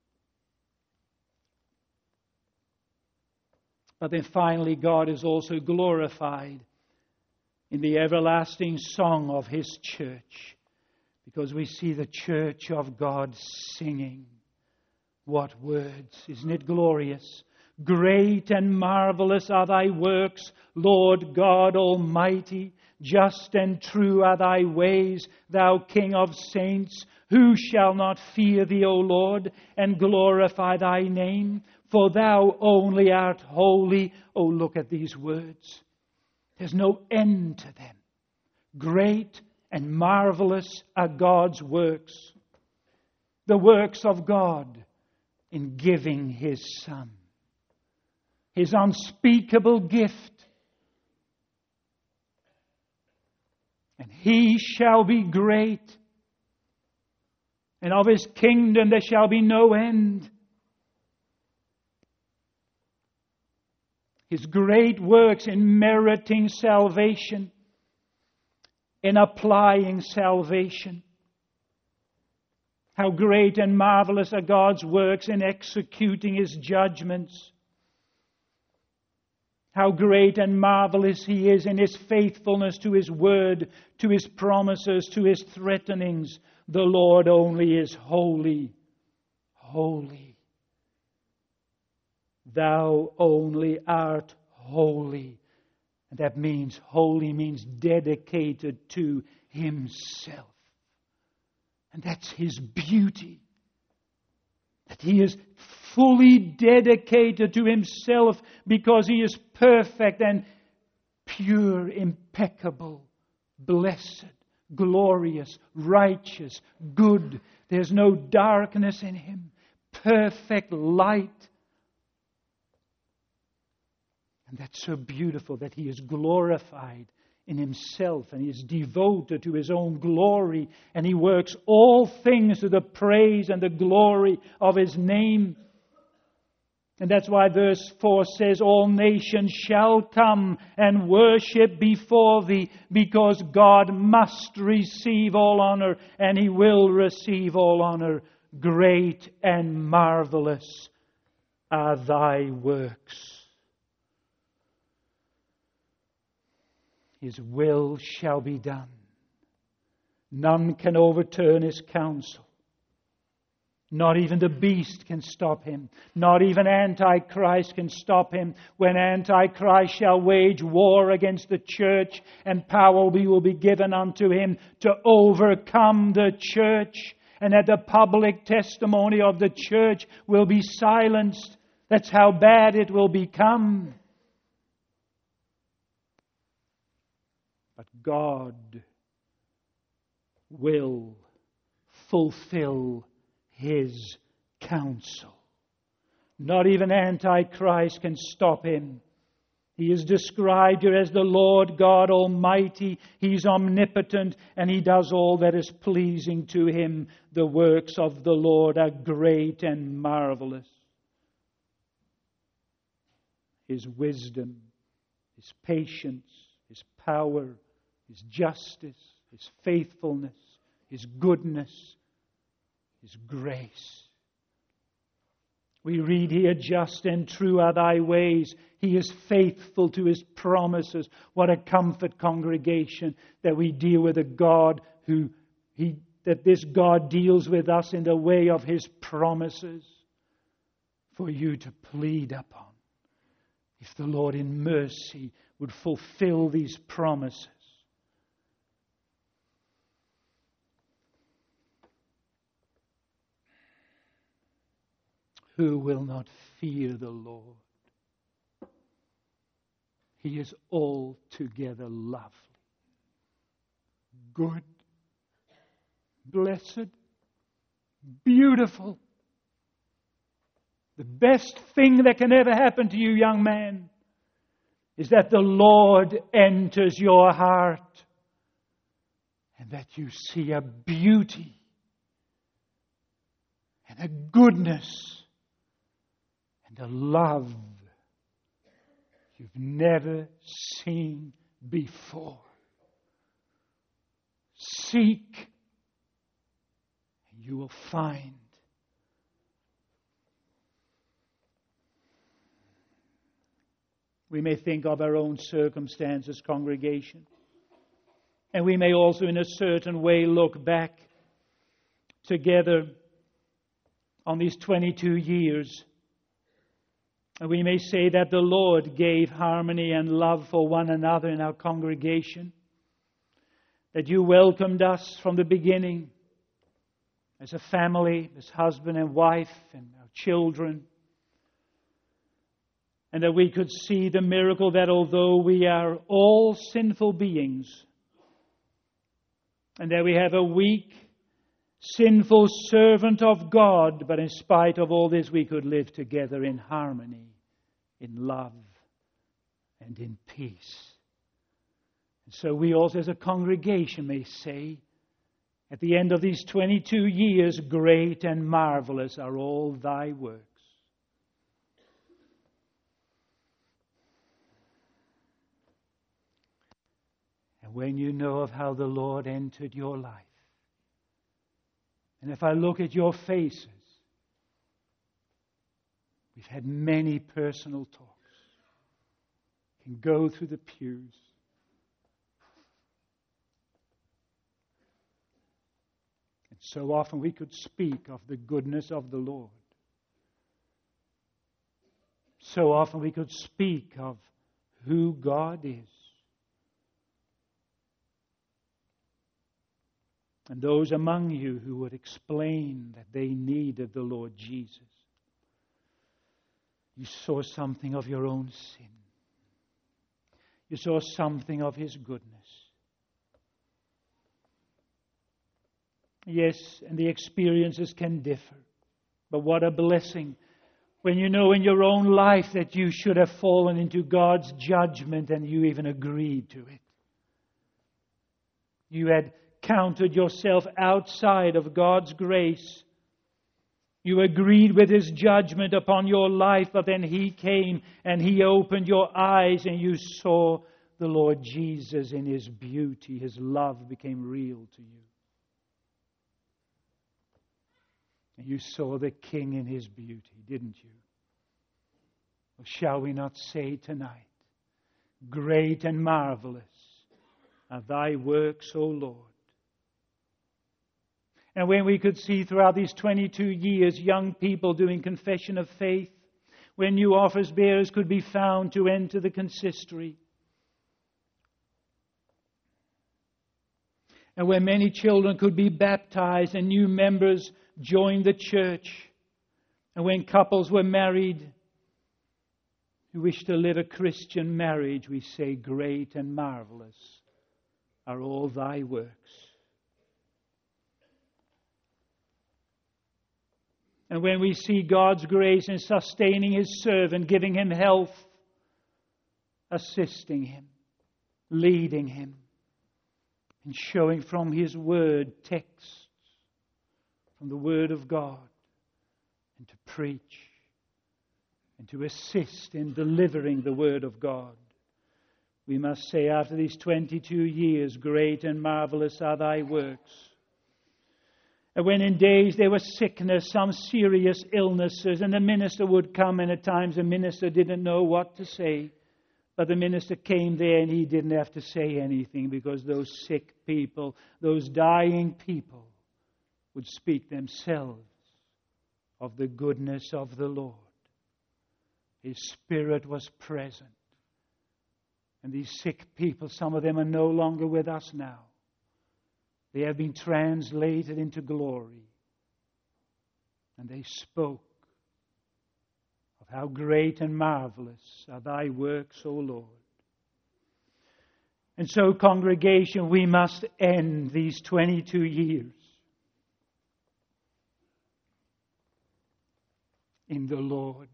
But then finally, God is also glorified in the everlasting song of His church. Because we see the church of God singing. What words! Isn't it glorious? Great and marvelous are Thy works, Lord God Almighty. Just and true are Thy ways, Thou King of saints. Who shall not fear Thee, O Lord, and glorify Thy name? For Thou only art holy. Oh, look at these words. There's no end to them. Great and marvelous are God's works. The works of God in giving His Son. His unspeakable gift. And He shall be great. And of His kingdom there shall be no end. His great works in meriting salvation. In applying salvation. How great and marvelous are God's works in executing His judgments. How great and marvelous He is in His faithfulness to His word, to His promises, to His threatenings. The Lord only is holy, holy. Thou only art holy. And that means, holy means dedicated to Himself. And that's His beauty. That He is fully dedicated to Himself because He is perfect and pure, impeccable, blessed, glorious, righteous, good. There's no darkness in Him. Perfect light. And that's so beautiful that He is glorified in Himself and He is devoted to His own glory and He works all things to the praise and the glory of His name. And that's why verse four says, all nations shall come and worship before Thee, because God must receive all honor and He will receive all honor. Great and marvelous are Thy works. His will shall be done. None can overturn His counsel. Not even the beast can stop Him. Not even Antichrist can stop Him. When Antichrist shall wage war against the church, and power will be given unto him to overcome the church, and that the public testimony of the church will be silenced. That's how bad it will become. But God will fulfill His counsel. Not even Antichrist can stop Him. He is described here as the Lord God Almighty. He's omnipotent, and He does all that is pleasing to Him. The works of the Lord are great and marvelous. His wisdom, His patience, His power, His justice, His faithfulness, His goodness, His grace. We read here, just and true are thy ways. He is faithful to His promises. What a comfort, congregation, that we deal with a God who, he, that this God deals with us in the way of His promises for you to plead upon. If the Lord in mercy would fulfill these promises. Who will not fear the Lord? He is altogether lovely, good, blessed, beautiful. The best thing that can ever happen to you, young man, is that the Lord enters your heart and that you see a beauty and a goodness and a love you've never seen before. Seek, and you will find. We may think of our own circumstances, congregation. And we may also in a certain way look back together on these twenty-two years. And we may say that the Lord gave harmony and love for one another in our congregation. That you welcomed us from the beginning as a family, as husband and wife and our children. And that we could see the miracle that although we are all sinful beings, and that we have a weak, sinful servant of God, but in spite of all this we could live together in harmony, in love, and in peace. And so we also as a congregation may say, at the end of these twenty-two years, great and marvelous are all thy works. When you know of how the Lord entered your life, and if I look at your faces, we've had many personal talks. You can go through the pews. And so often we could speak of the goodness of the Lord. So often we could speak of who God is. And those among you who would explain that they needed the Lord Jesus. You saw something of your own sin. You saw something of His goodness. Yes, and the experiences can differ. But what a blessing when you know in your own life that you should have fallen into God's judgment and you even agreed to it. You had counted yourself outside of God's grace. You agreed with His judgment upon your life, but then He came and He opened your eyes and you saw the Lord Jesus in His beauty. His love became real to you. And you saw the King in His beauty, didn't you? Or shall we not say tonight, great and marvelous are thy works, O Lord. And when we could see throughout these twenty-two years young people doing confession of faith, when new office bearers could be found to enter the consistory, and when many children could be baptized and new members joined the church, and when couples were married who wish to live a Christian marriage, we say, great and marvelous are all thy works. And when we see God's grace in sustaining His servant, giving him health, assisting him, leading him, and showing from His Word texts from the Word of God, and to preach, and to assist in delivering the Word of God, we must say after these twenty-two years, great and marvelous are thy works. And when in days there was sickness, some serious illnesses, and the minister would come, and at times the minister didn't know what to say. But the minister came there and he didn't have to say anything, because those sick people, those dying people, would speak themselves of the goodness of the Lord. His Spirit was present. And these sick people, some of them are no longer with us now. They have been translated into glory. And they spoke of how great and marvelous are thy works, O Lord. And so, congregation, we must end these twenty-two years in the Lord,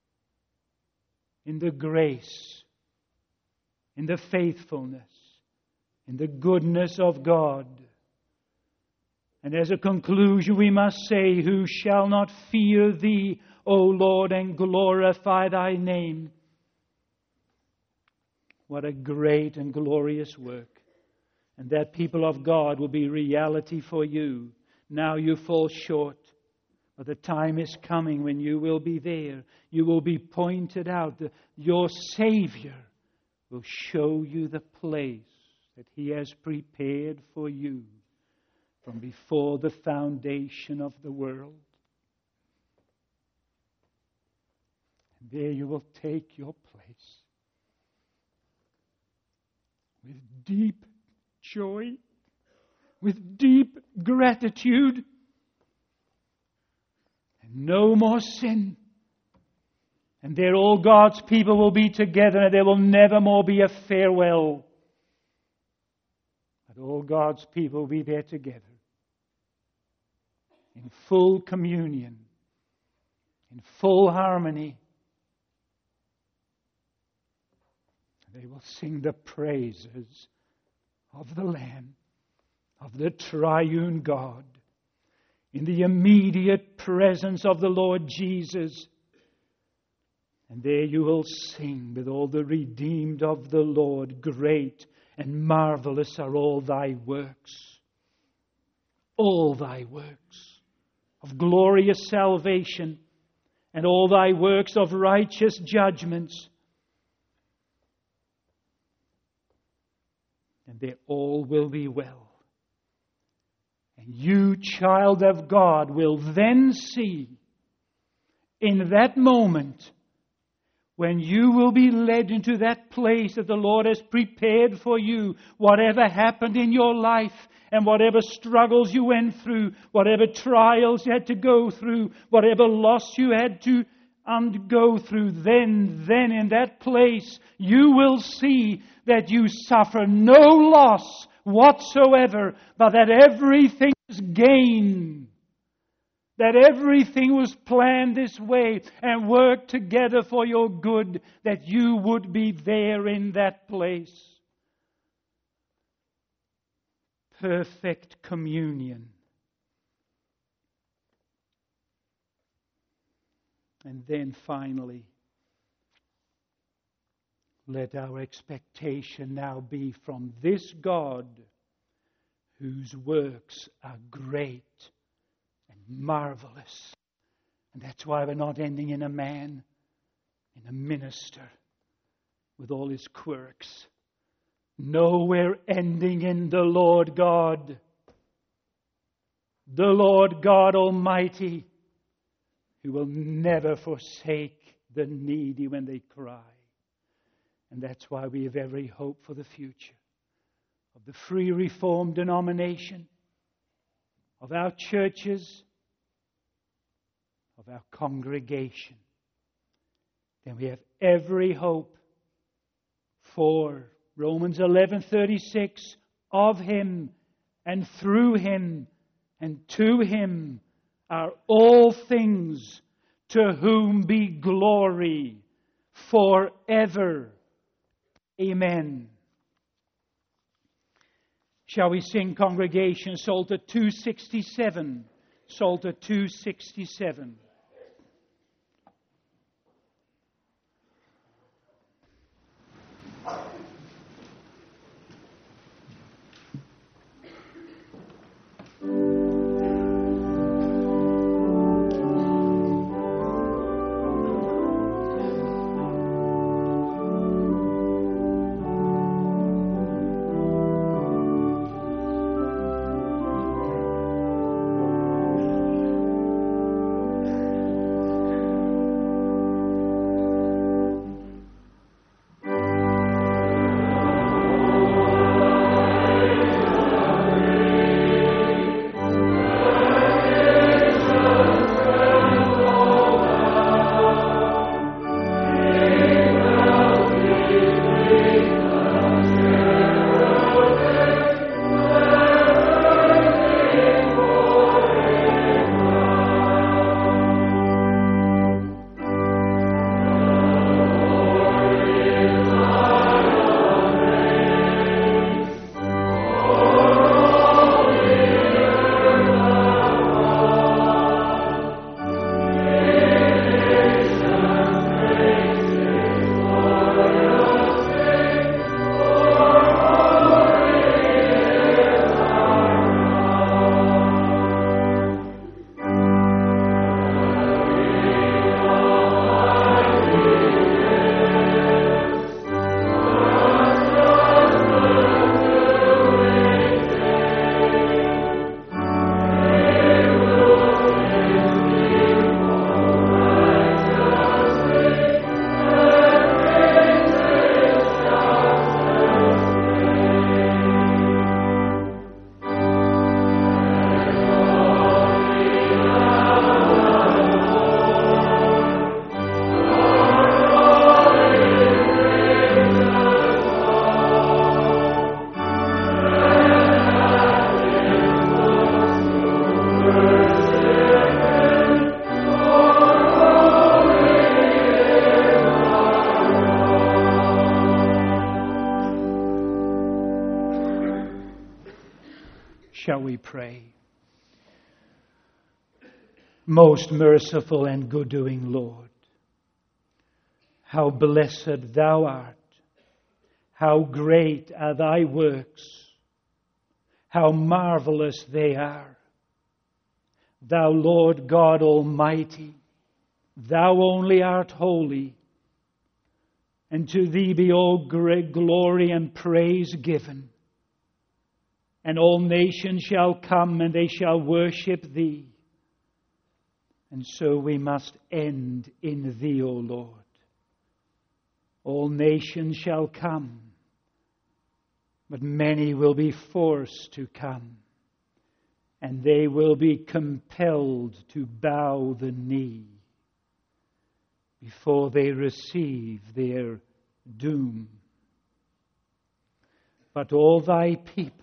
in the grace, in the faithfulness, in the goodness of God. And as a conclusion, we must say, who shall not fear Thee, O Lord, and glorify Thy name? What a great and glorious work. And that, people of God, will be reality for you. Now you fall short, but the time is coming when you will be there. You will be pointed out. Your Savior will show you the place that He has prepared for you from before the foundation of the world. And there you will take your place with deep joy, with deep gratitude, and no more sin. And there all God's people will be together, and there will never more be a farewell. But all God's people will be there together, in full communion, in full harmony. They will sing the praises of the Lamb, of the triune God, in the immediate presence of the Lord Jesus. And there you will sing with all the redeemed of the Lord, great and marvelous are all thy works. All thy works of glorious salvation, and all thy works of righteous judgments. And they all will be well. And you, child of God, will then see in that moment, when you will be led into that place that the Lord has prepared for you, whatever happened in your life, and whatever struggles you went through, whatever trials you had to go through, whatever loss you had to and go through, then, then in that place you will see that you suffer no loss whatsoever, but that everything is gain. That everything was planned this way and worked together for your good, that you would be there in that place. Perfect communion. And then finally, let our expectation now be from this God, whose works are great and marvelous. And that's why we're not ending in a man, in a minister with all his quirks. No, we're ending in the Lord God. The Lord God Almighty, who will never forsake the needy when they cry. And that's why we have every hope for the future of the Free Reformed denomination, of our churches, of our congregation. Then we have every hope for Romans eleven thirty-six, of Him and through Him and to Him are all things, to whom be glory forever. Amen. Shall we sing, congregation, Psalter two sixty-seven? Psalter two sixty-seven. Shall we pray? Most merciful and good-doing Lord, how blessed Thou art, how great are Thy works, how marvelous they are. Thou Lord God Almighty, Thou only art holy, and to Thee be all great glory and praise given. And all nations shall come, and they shall worship Thee. And so we must end in Thee, O Lord. All nations shall come, but many will be forced to come, and they will be compelled to bow the knee before they receive their doom. But all Thy people,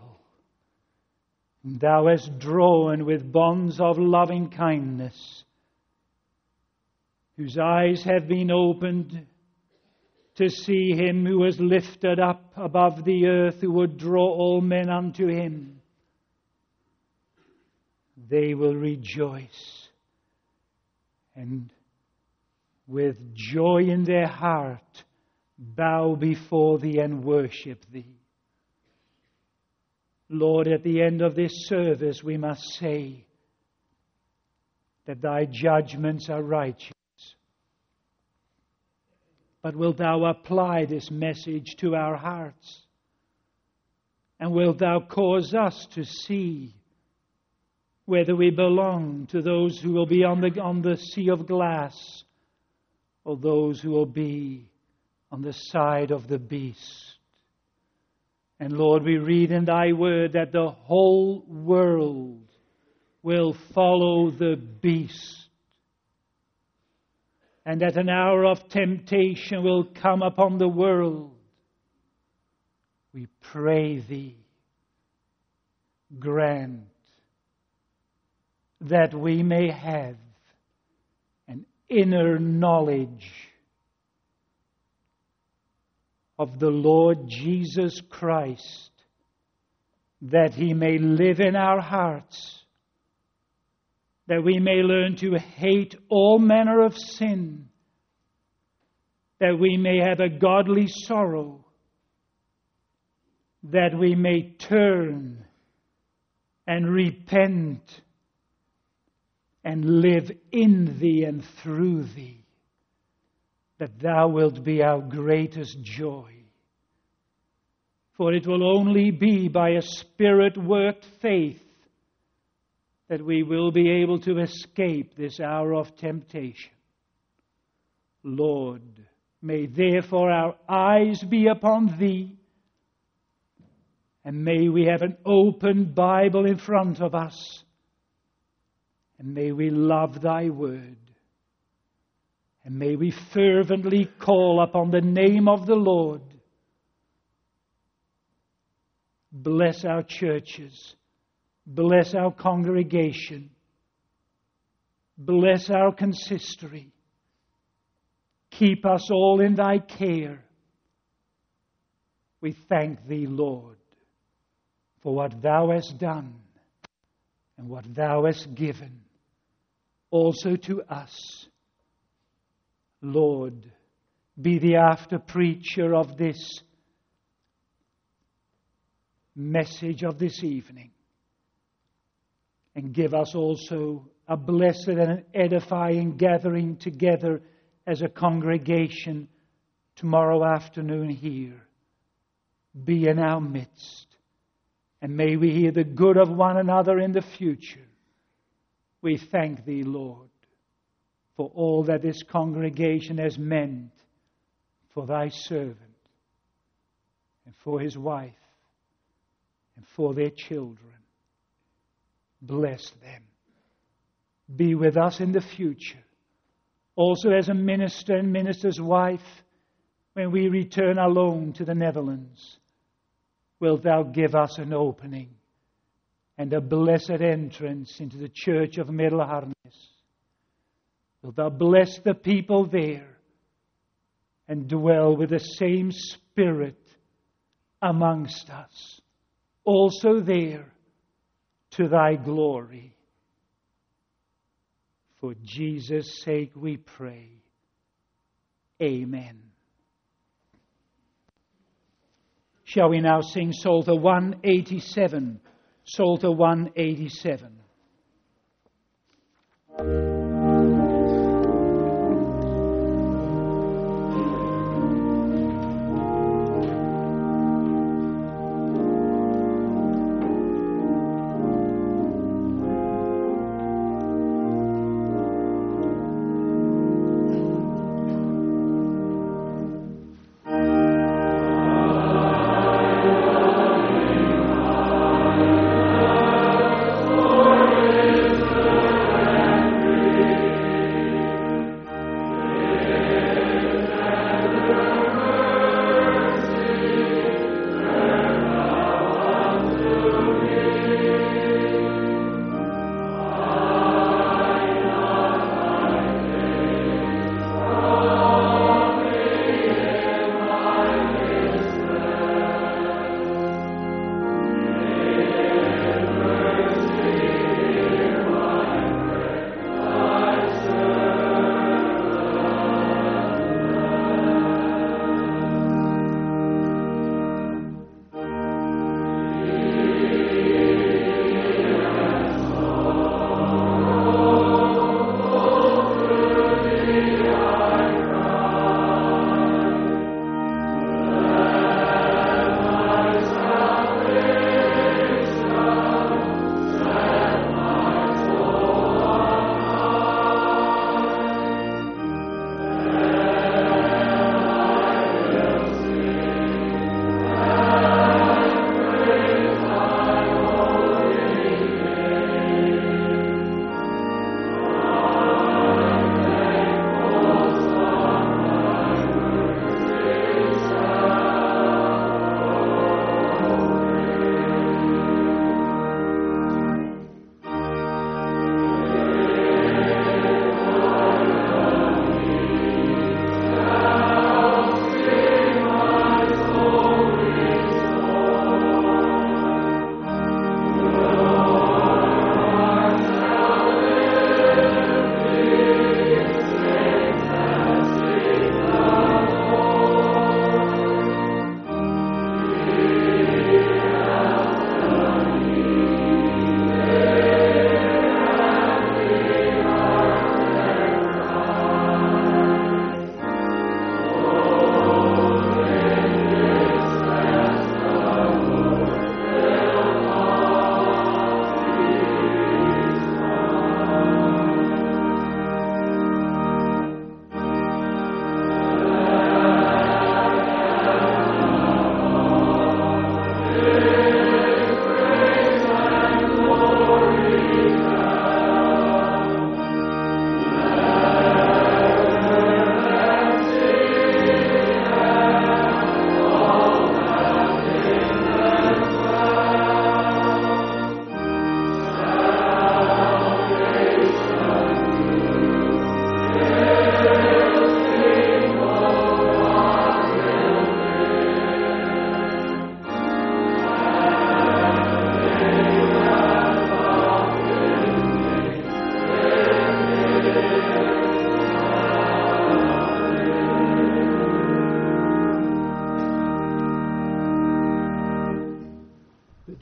Thou hast drawn with bonds of loving kindness, whose eyes have been opened to see Him who was lifted up above the earth, who would draw all men unto Him. They will rejoice, and with joy in their heart bow before Thee and worship Thee. Lord, at the end of this service we must say that Thy judgments are righteous. But wilt Thou apply this message to our hearts? And wilt thou cause us to see whether we belong to those who will be on the, on the sea of glass, or those who will be on the side of the beast. And Lord, we read in thy word that the whole world will follow the beast, and that an hour of temptation will come upon the world. We pray thee, grant that we may have an inner knowledge of the Lord Jesus Christ, that he may live in our hearts, that we may learn to hate all manner of sin, that we may have a godly sorrow, that we may turn and repent and live in thee and through thee, that thou wilt be our greatest joy. For it will only be by a Spirit-worked faith that we will be able to escape this hour of temptation. Lord, may therefore our eyes be upon thee, and may we have an open Bible in front of us, and may we love thy word, and may we fervently call upon the name of the Lord. Bless our churches. Bless our congregation. Bless our consistory. Keep us all in thy care. We thank thee, Lord, for what thou hast done and what thou hast given also to us. Lord, be the after preacher of this message of this evening, and give us also a blessed and an edifying gathering together as a congregation tomorrow afternoon here. Be in our midst, and may we hear the good of one another in the future. We thank thee, Lord, for all that this congregation has meant for thy servant and for his wife and for their children. Bless them. Be with us in the future. Also as a minister and minister's wife, when we return alone to the Netherlands, wilt thou give us an opening and a blessed entrance into the church of Middelharnis. Wilt thou bless the people there and dwell with the same Spirit amongst us, also there, to thy glory. For Jesus' sake we pray. Amen. Shall we now sing Psalter one eighty-seven? Psalter one eighty-seven. Lord.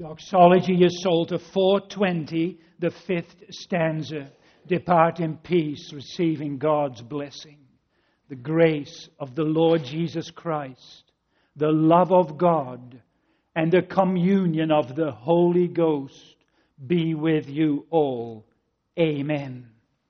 Doxology is Psalter four twenty, the fifth stanza. Depart in peace, receiving God's blessing. The grace of the Lord Jesus Christ, the love of God, and the communion of the Holy Ghost be with you all. Amen.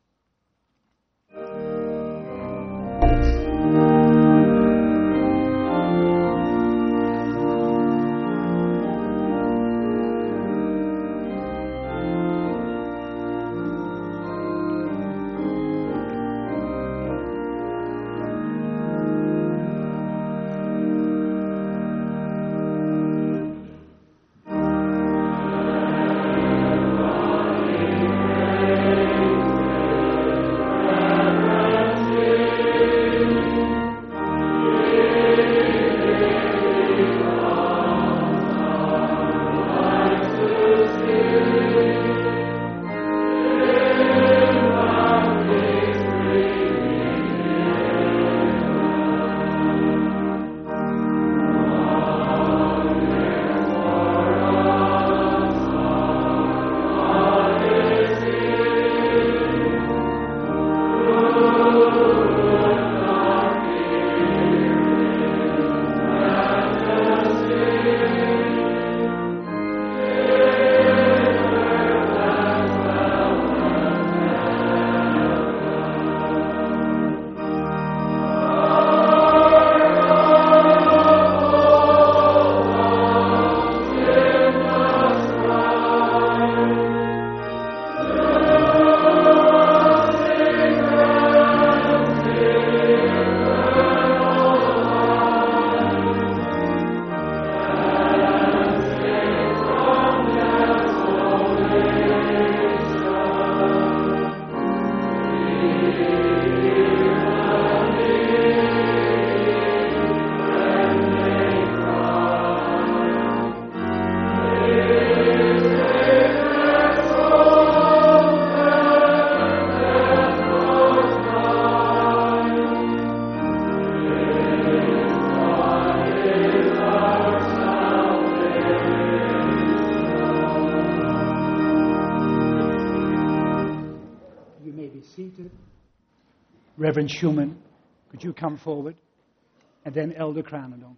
Reverend Schumann, could you come forward? And then Elder Kranendonk.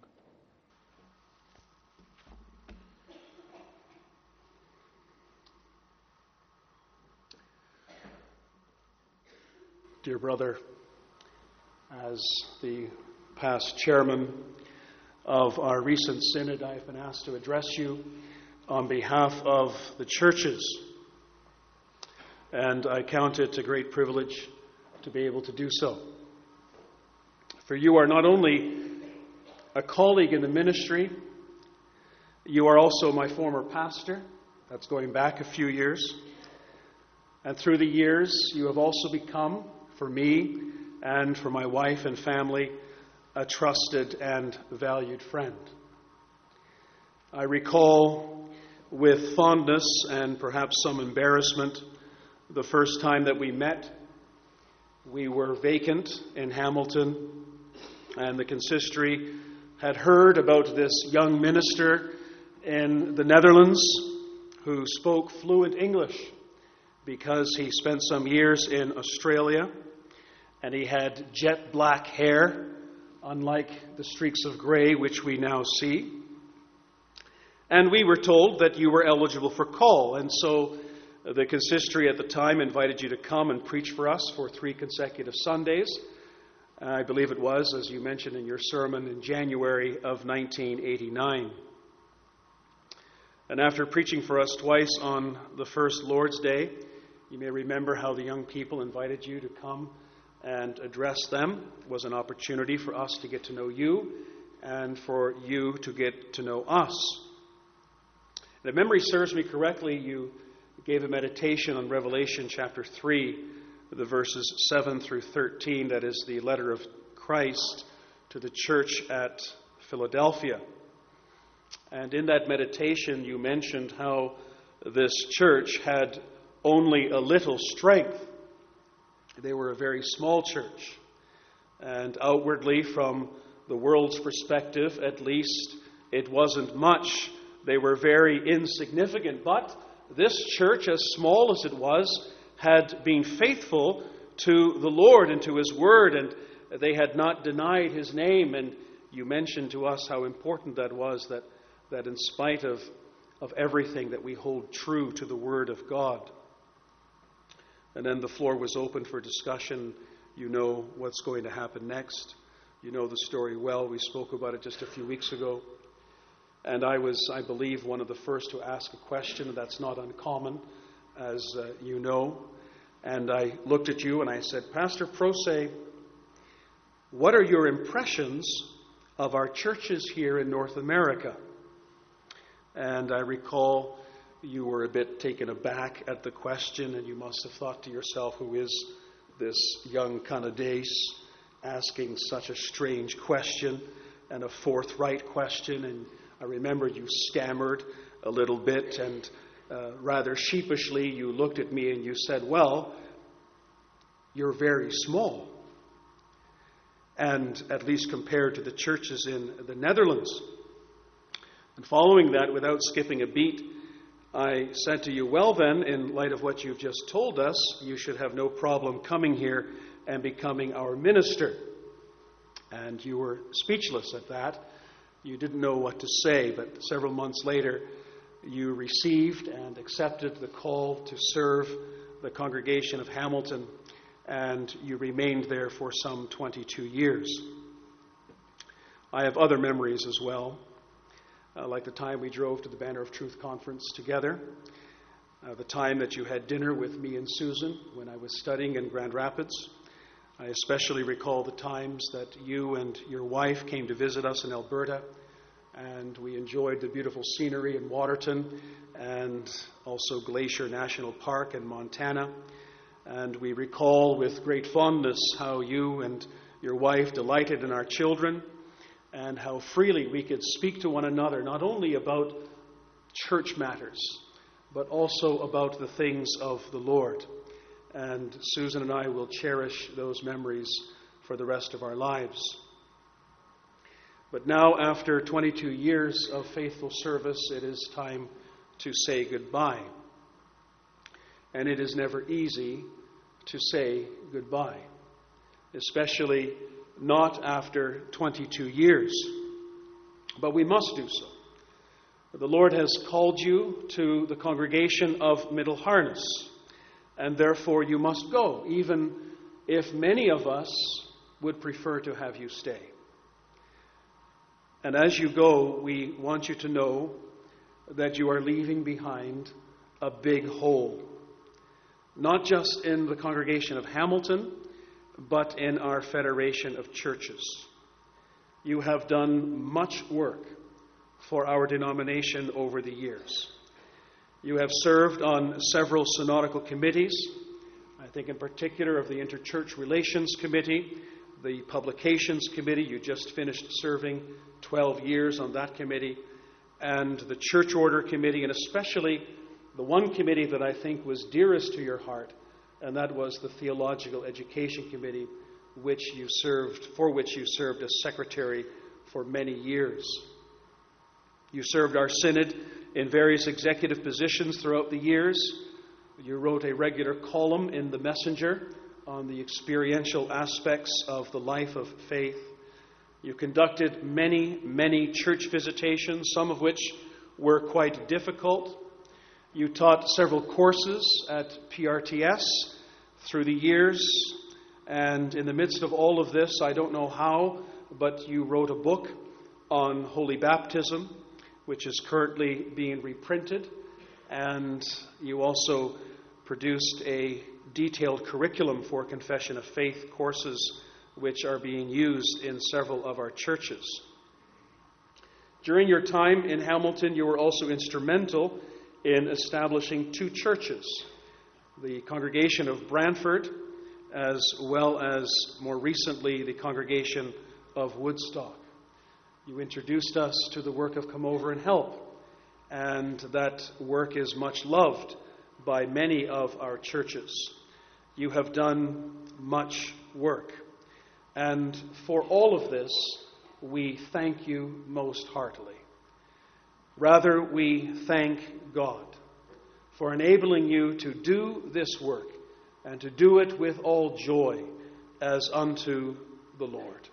Dear brother, as the past chairman of our recent synod, I have been asked to address you on behalf of the churches. And I count it a great privilege to be able to do so. For you are not only a colleague in the ministry, you are also my former pastor. That's going back a few years. And through the years, you have also become, for me and for my wife and family, a trusted and valued friend. I recall with fondness and perhaps some embarrassment the first time that we met. We were vacant in Hamilton, and the consistory had heard about this young minister in the Netherlands who spoke fluent English because he spent some years in Australia, and he had jet black hair, unlike the streaks of gray which we now see. And we were told that you were eligible for call, and so the consistory at the time invited you to come and preach for us for three consecutive Sundays. I believe it was, as you mentioned in your sermon, in January of nineteen eighty-nine. And after preaching for us twice on the first Lord's Day, you may remember how the young people invited you to come and address them. It was an opportunity for us to get to know you and for you to get to know us. And if memory serves me correctly, you gave a meditation on Revelation chapter three, the verses seven through thirteen. That is the letter of Christ to the church at Philadelphia. And in that meditation, you mentioned how this church had only a little strength. They were a very small church. And outwardly, from the world's perspective, at least, it wasn't much They were very insignificant, but this church, as small as it was, had been faithful to the Lord and to His Word, and they had not denied His name. And you mentioned to us how important that was, that, that in spite of, of everything, that we hold true to the Word of God. And then the floor was open for discussion. You know what's going to happen next. You know the story well. We spoke about it just a few weeks ago. And I was, I believe, one of the first to ask a question. That's not uncommon, as uh, you know. And I looked at you and I said, Pastor Prose, what are your impressions of our churches here in North America? And I recall you were a bit taken aback at the question, and you must have thought to yourself, who is this young Canadese asking such a strange question and a forthright question? And I remember you stammered a little bit, and uh, rather sheepishly you looked at me and you said, well, you're very small. And at least compared to the churches in the Netherlands. And following that, without skipping a beat, I said to you, well then, in light of what you've just told us, you should have no problem coming here and becoming our minister. And you were speechless at that. You didn't know what to say, but several months later, you received and accepted the call to serve the congregation of Hamilton, and you remained there for some twenty-two years. I have other memories as well. Uh, like the time we drove to the Banner of Truth conference together, uh, the time that you had dinner with me and Susan when I was studying in Grand Rapids. I especially recall the times that you and your wife came to visit us in Alberta, and we enjoyed the beautiful scenery in Waterton and also Glacier National Park in Montana. And we recall with great fondness how you and your wife delighted in our children, and how freely we could speak to one another, not only about church matters, but also about the things of the Lord. And Susan and I will cherish those memories for the rest of our lives. But now, after twenty-two years of faithful service, it is time to say goodbye. And it is never easy to say goodbye, especially not after twenty-two years. But we must do so. The Lord has called you to the congregation of Middle Harness, and therefore you must go, even if many of us would prefer to have you stay. And as you go, we want you to know that you are leaving behind a big hole, not just in the congregation of Hamilton, but in our federation of churches. You have done much work for our denomination over the years. You have served on several synodical committees. I think in particular of the Interchurch Relations Committee, the Publications Committee. You just finished serving twelve years on that committee, and the Church Order Committee, and especially the one committee that I think was dearest to your heart, and that was the Theological Education Committee, which you served, for which you served as secretary for many years. You served our synod in various executive positions throughout the years. You wrote a regular column in The Messenger on the experiential aspects of the life of faith. You conducted many, many church visitations, some of which were quite difficult. You taught several courses at P R T S through the years, and in the midst of all of this, I don't know how, but you wrote a book on holy baptism, which is currently being reprinted, and you also produced a detailed curriculum for confession of faith courses, which are being used in several of our churches. During your time in Hamilton, you were also instrumental in establishing two churches, the Congregation of Brantford, as well as more recently the Congregation of Woodstock. You introduced us to the work of Come Over and Help, and that work is much loved by many of our churches. You have done much work, and for all of this, we thank you most heartily. Rather, we thank God for enabling you to do this work and to do it with all joy as unto the Lord.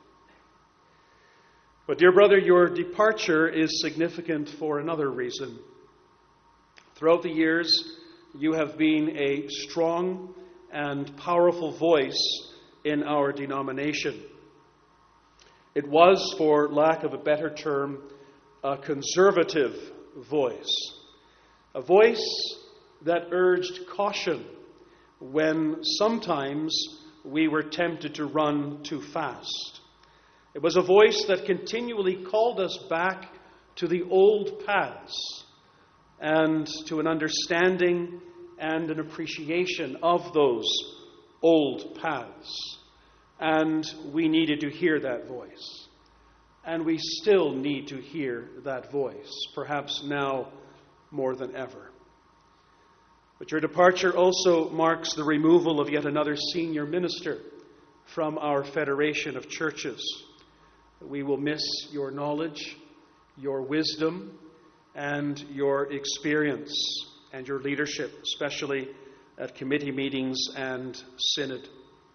But dear brother, your departure is significant for another reason. Throughout the years, you have been a strong and powerful voice in our denomination. It was, for lack of a better term, a conservative voice. A voice that urged caution when sometimes we were tempted to run too fast. It was a voice that continually called us back to the old paths and to an understanding and an appreciation of those old paths. And we needed to hear that voice. And we still need to hear that voice, perhaps now more than ever. But your departure also marks the removal of yet another senior minister from our Federation of Churches. We will miss your knowledge, your wisdom, and your experience and your leadership, especially at committee meetings and synod.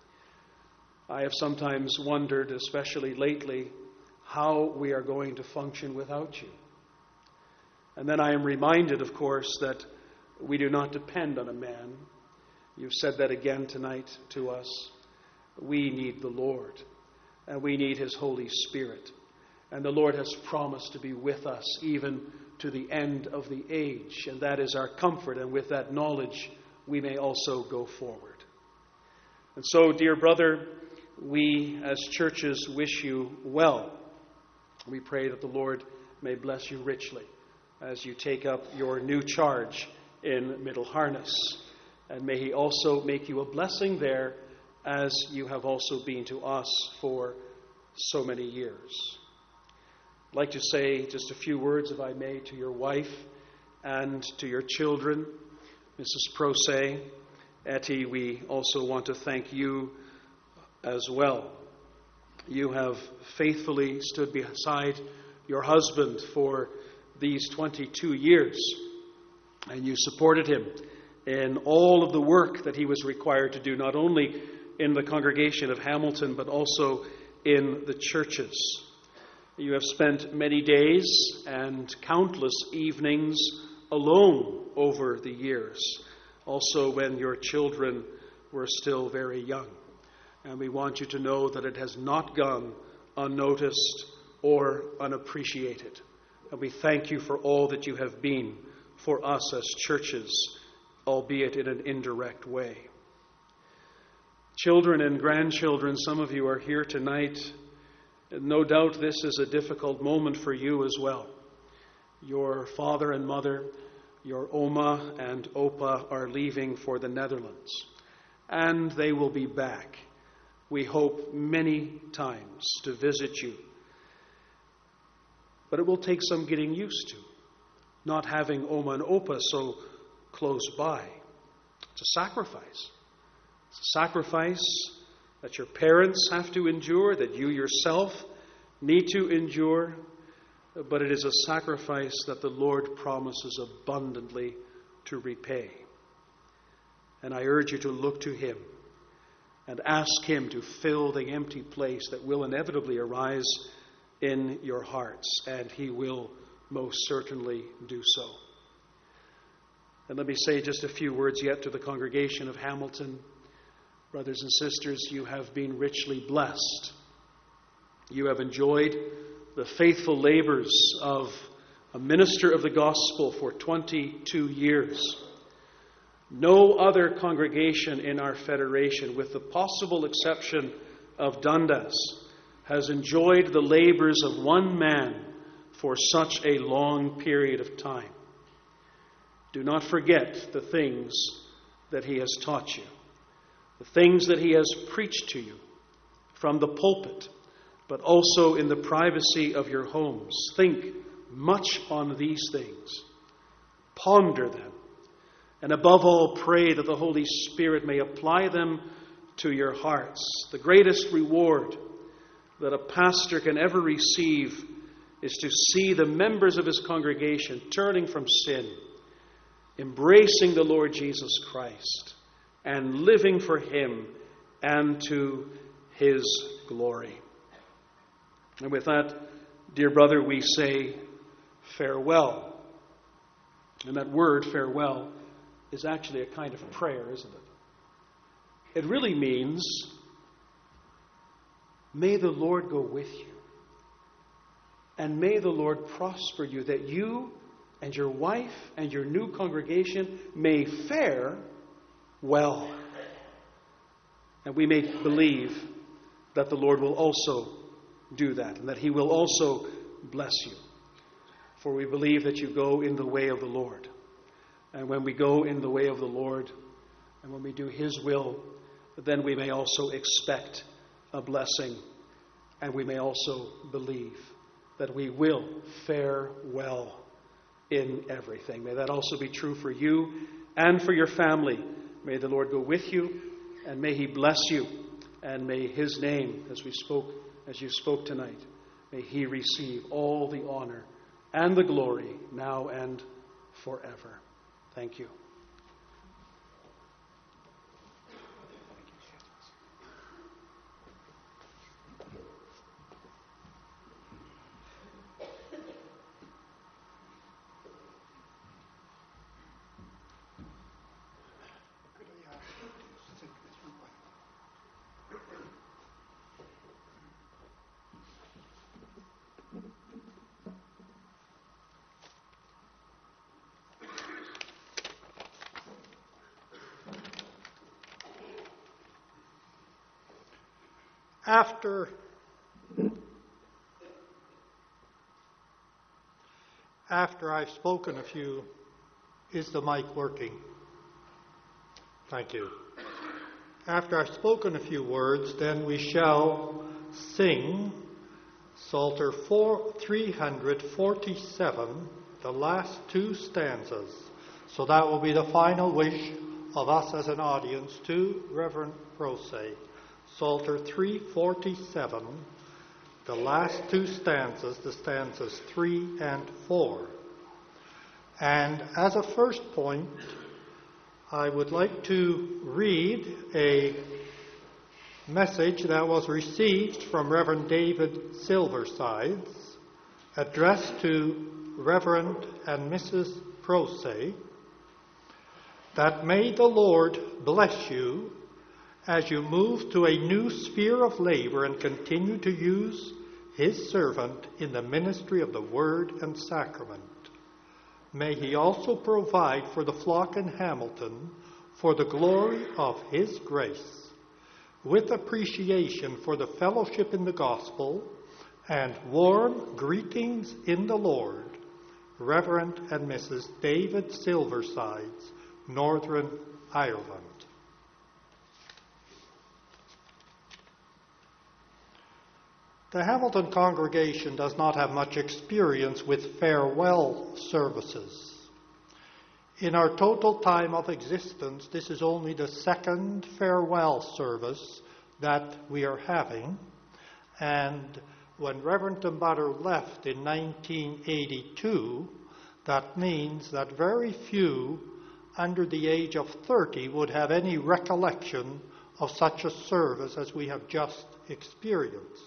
I have sometimes wondered, especially lately, how we are going to function without you. And then I am reminded, of course, that we do not depend on a man. You've said that again tonight to us. We need the Lord, and we need His Holy Spirit. And the Lord has promised to be with us even to the end of the age, and that is our comfort, and with that knowledge we may also go forward. And so, dear brother, we as churches wish you well. We pray that the Lord may bless you richly as you take up your new charge in Middle Harness. And may He also make you a blessing there, as you have also been to us for so many years. I'd like to say just a few words, if I may, to your wife and to your children. Missus Procey, Etty, we also want to thank you as well. You have faithfully stood beside your husband for these twenty-two years, and you supported him in all of the work that he was required to do, not only in the congregation of Hamilton, but also in the churches. You have spent many days and countless evenings alone over the years, also when your children were still very young. And we want you to know that it has not gone unnoticed or unappreciated. And we thank you for all that you have been for us as churches, albeit in an indirect way. Children and grandchildren, some of you are here tonight. No doubt this is a difficult moment for you as well. Your father and mother, your Oma and Opa, are leaving for the Netherlands. And they will be back, we hope, many times to visit you. But it will take some getting used to, not having Oma and Opa so close by. It's a sacrifice. It's a sacrifice that your parents have to endure, that you yourself need to endure, but it is a sacrifice that the Lord promises abundantly to repay. And I urge you to look to Him and ask Him to fill the empty place that will inevitably arise in your hearts, and He will most certainly do so. And let me say just a few words yet to the congregation of Hamilton. Brothers and sisters, you have been richly blessed. You have enjoyed the faithful labors of a minister of the gospel for twenty-two years. No other congregation in our federation, with the possible exception of Dundas, has enjoyed the labors of one man for such a long period of time. Do not forget the things that he has taught you, the things that he has preached to you from the pulpit, but also in the privacy of your homes. Think much on these things. Ponder them. And above all, pray that the Holy Spirit may apply them to your hearts. The greatest reward that a pastor can ever receive is to see the members of his congregation turning from sin, embracing the Lord Jesus Christ, and living for him and to his glory. And with that, dear brother, we say farewell. And that word, farewell, is actually a kind of prayer, isn't it? It really means, may the Lord go with you. And may the Lord prosper you, that you and your wife and your new congregation may fare well. And we may believe that the Lord will also do that, and that he will also bless you. For we believe that you go in the way of the Lord. And when we go in the way of the Lord, and when we do his will, then we may also expect a blessing, and we may also believe that we will fare well in everything. May that also be true for you and for your family. May the Lord go with you, and may he bless you, and may his name, as we spoke, as you spoke tonight, may he receive all the honor and the glory now and forever. Thank you. After, after I've spoken a few, is the mic working? Thank you. After I've spoken a few words, then we shall sing Psalter three forty-seven, the last two stanzas. So that will be the final wish of us as an audience to Reverend Prosay. Psalter three forty-seven, the last two stanzas, the stanzas three and four. And as a first point, I would like to read a message that was received from Reverend David Silversides, addressed to Reverend and Missus Prosay, that may the Lord bless you as you move to a new sphere of labor and continue to use his servant in the ministry of the word and sacrament. May he also provide for the flock in Hamilton for the glory of his grace, with appreciation for the fellowship in the gospel and warm greetings in the Lord, Reverend and Missus David Silversides, Northern Ireland. The Hamilton congregation does not have much experience with farewell services. In our total time of existence, this is only the second farewell service that we are having. And when Reverend Tumbutter left in nineteen eighty-two, that means that very few under the age of thirty would have any recollection of such a service as we have just experienced.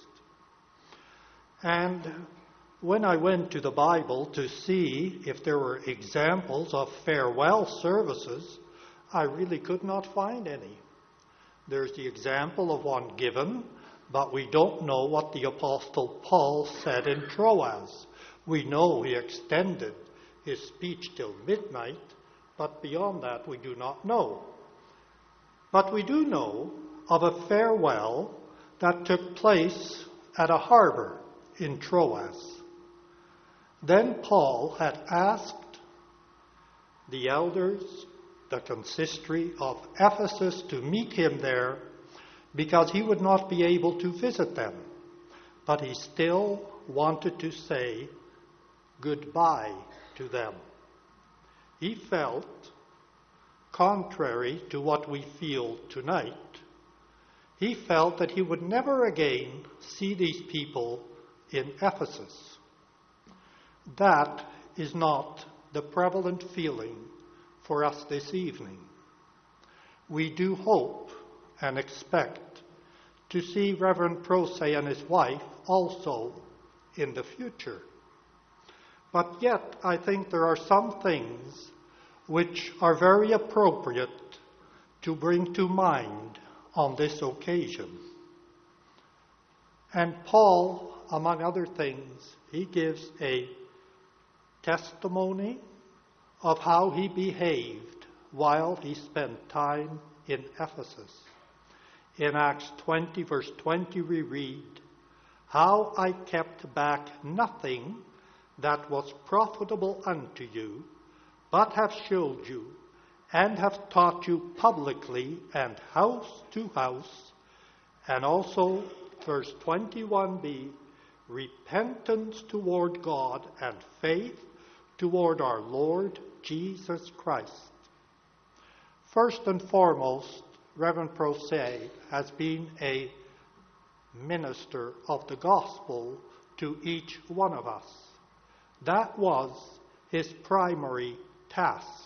And when I went to the Bible to see if there were examples of farewell services, I really could not find any. There's the example of one given, but we don't know what the Apostle Paul said in Troas. We know he extended his speech till midnight, but beyond that we do not know. But we do know of a farewell that took place at a harbor in Troas. Then Paul had asked the elders, the consistory of Ephesus, to meet him there because he would not be able to visit them. But he still wanted to say goodbye to them. He felt, contrary to what we feel tonight, he felt that he would never again see these people in Ephesus. that is not the prevalent feeling for us this evening. We do hope and expect to see Reverend Prosay and his wife also in the future. But yet, I think there are some things which are very appropriate to bring to mind on this occasion. And Paul, among other things, he gives a testimony of how he behaved while he spent time in Ephesus. In Acts twenty, verse twenty, we read, "How I kept back nothing that was profitable unto you, but have showed you, and have taught you publicly and house to house," and also verse twenty-one b, "repentance toward God and faith toward our Lord Jesus Christ." First and foremost, Reverend Prosay has been a minister of the gospel to each one of us. That was his primary task.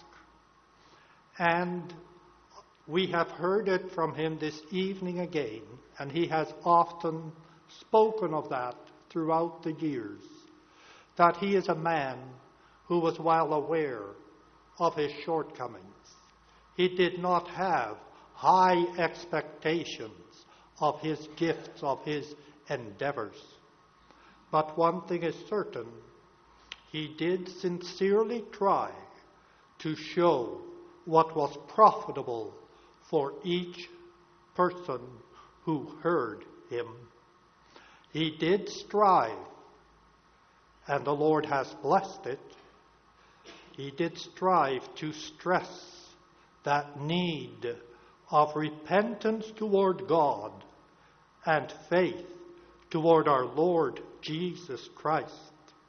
And we have heard it from him this evening again, and he has often spoken of that throughout the years, that he is a man who was well aware of his shortcomings. He did not have high expectations of his gifts, of his endeavors. But one thing is certain, he did sincerely try to show what was profitable for each person who heard him. He did strive, and the Lord has blessed it. He did strive to stress that need of repentance toward God and faith toward our Lord Jesus Christ.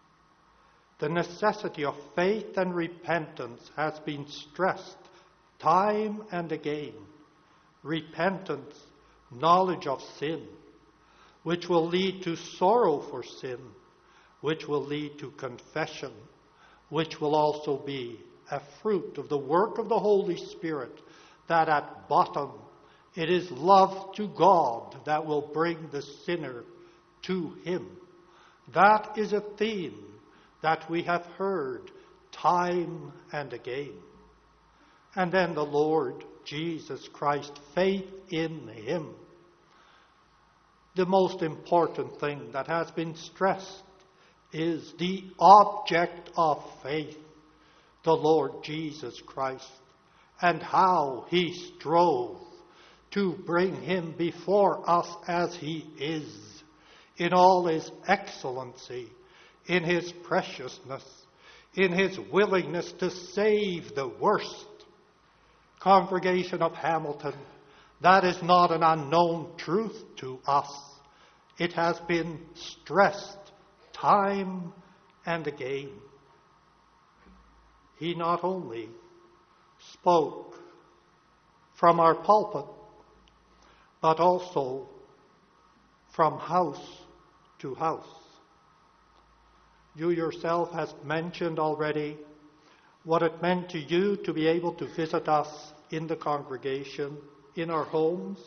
The necessity of faith and repentance has been stressed time and again. Repentance, knowledge of sin, which will lead to sorrow for sin, which will lead to confession, which will also be a fruit of the work of the Holy Spirit, that at bottom it is love to God that will bring the sinner to him. That is a theme that we have heard time and again. And then the Lord Jesus Christ, faith in him. The most important thing that has been stressed is the object of faith, the Lord Jesus Christ, and how he strove to bring him before us as he is, in all his excellency, in his preciousness, in his willingness to save the worst. Congregation of Hamilton, that is not an unknown truth to us. It has been stressed time and again. He not only spoke from our pulpit, but also from house to house. You yourself has mentioned already what it meant to you to be able to visit us in the congregation, in our homes.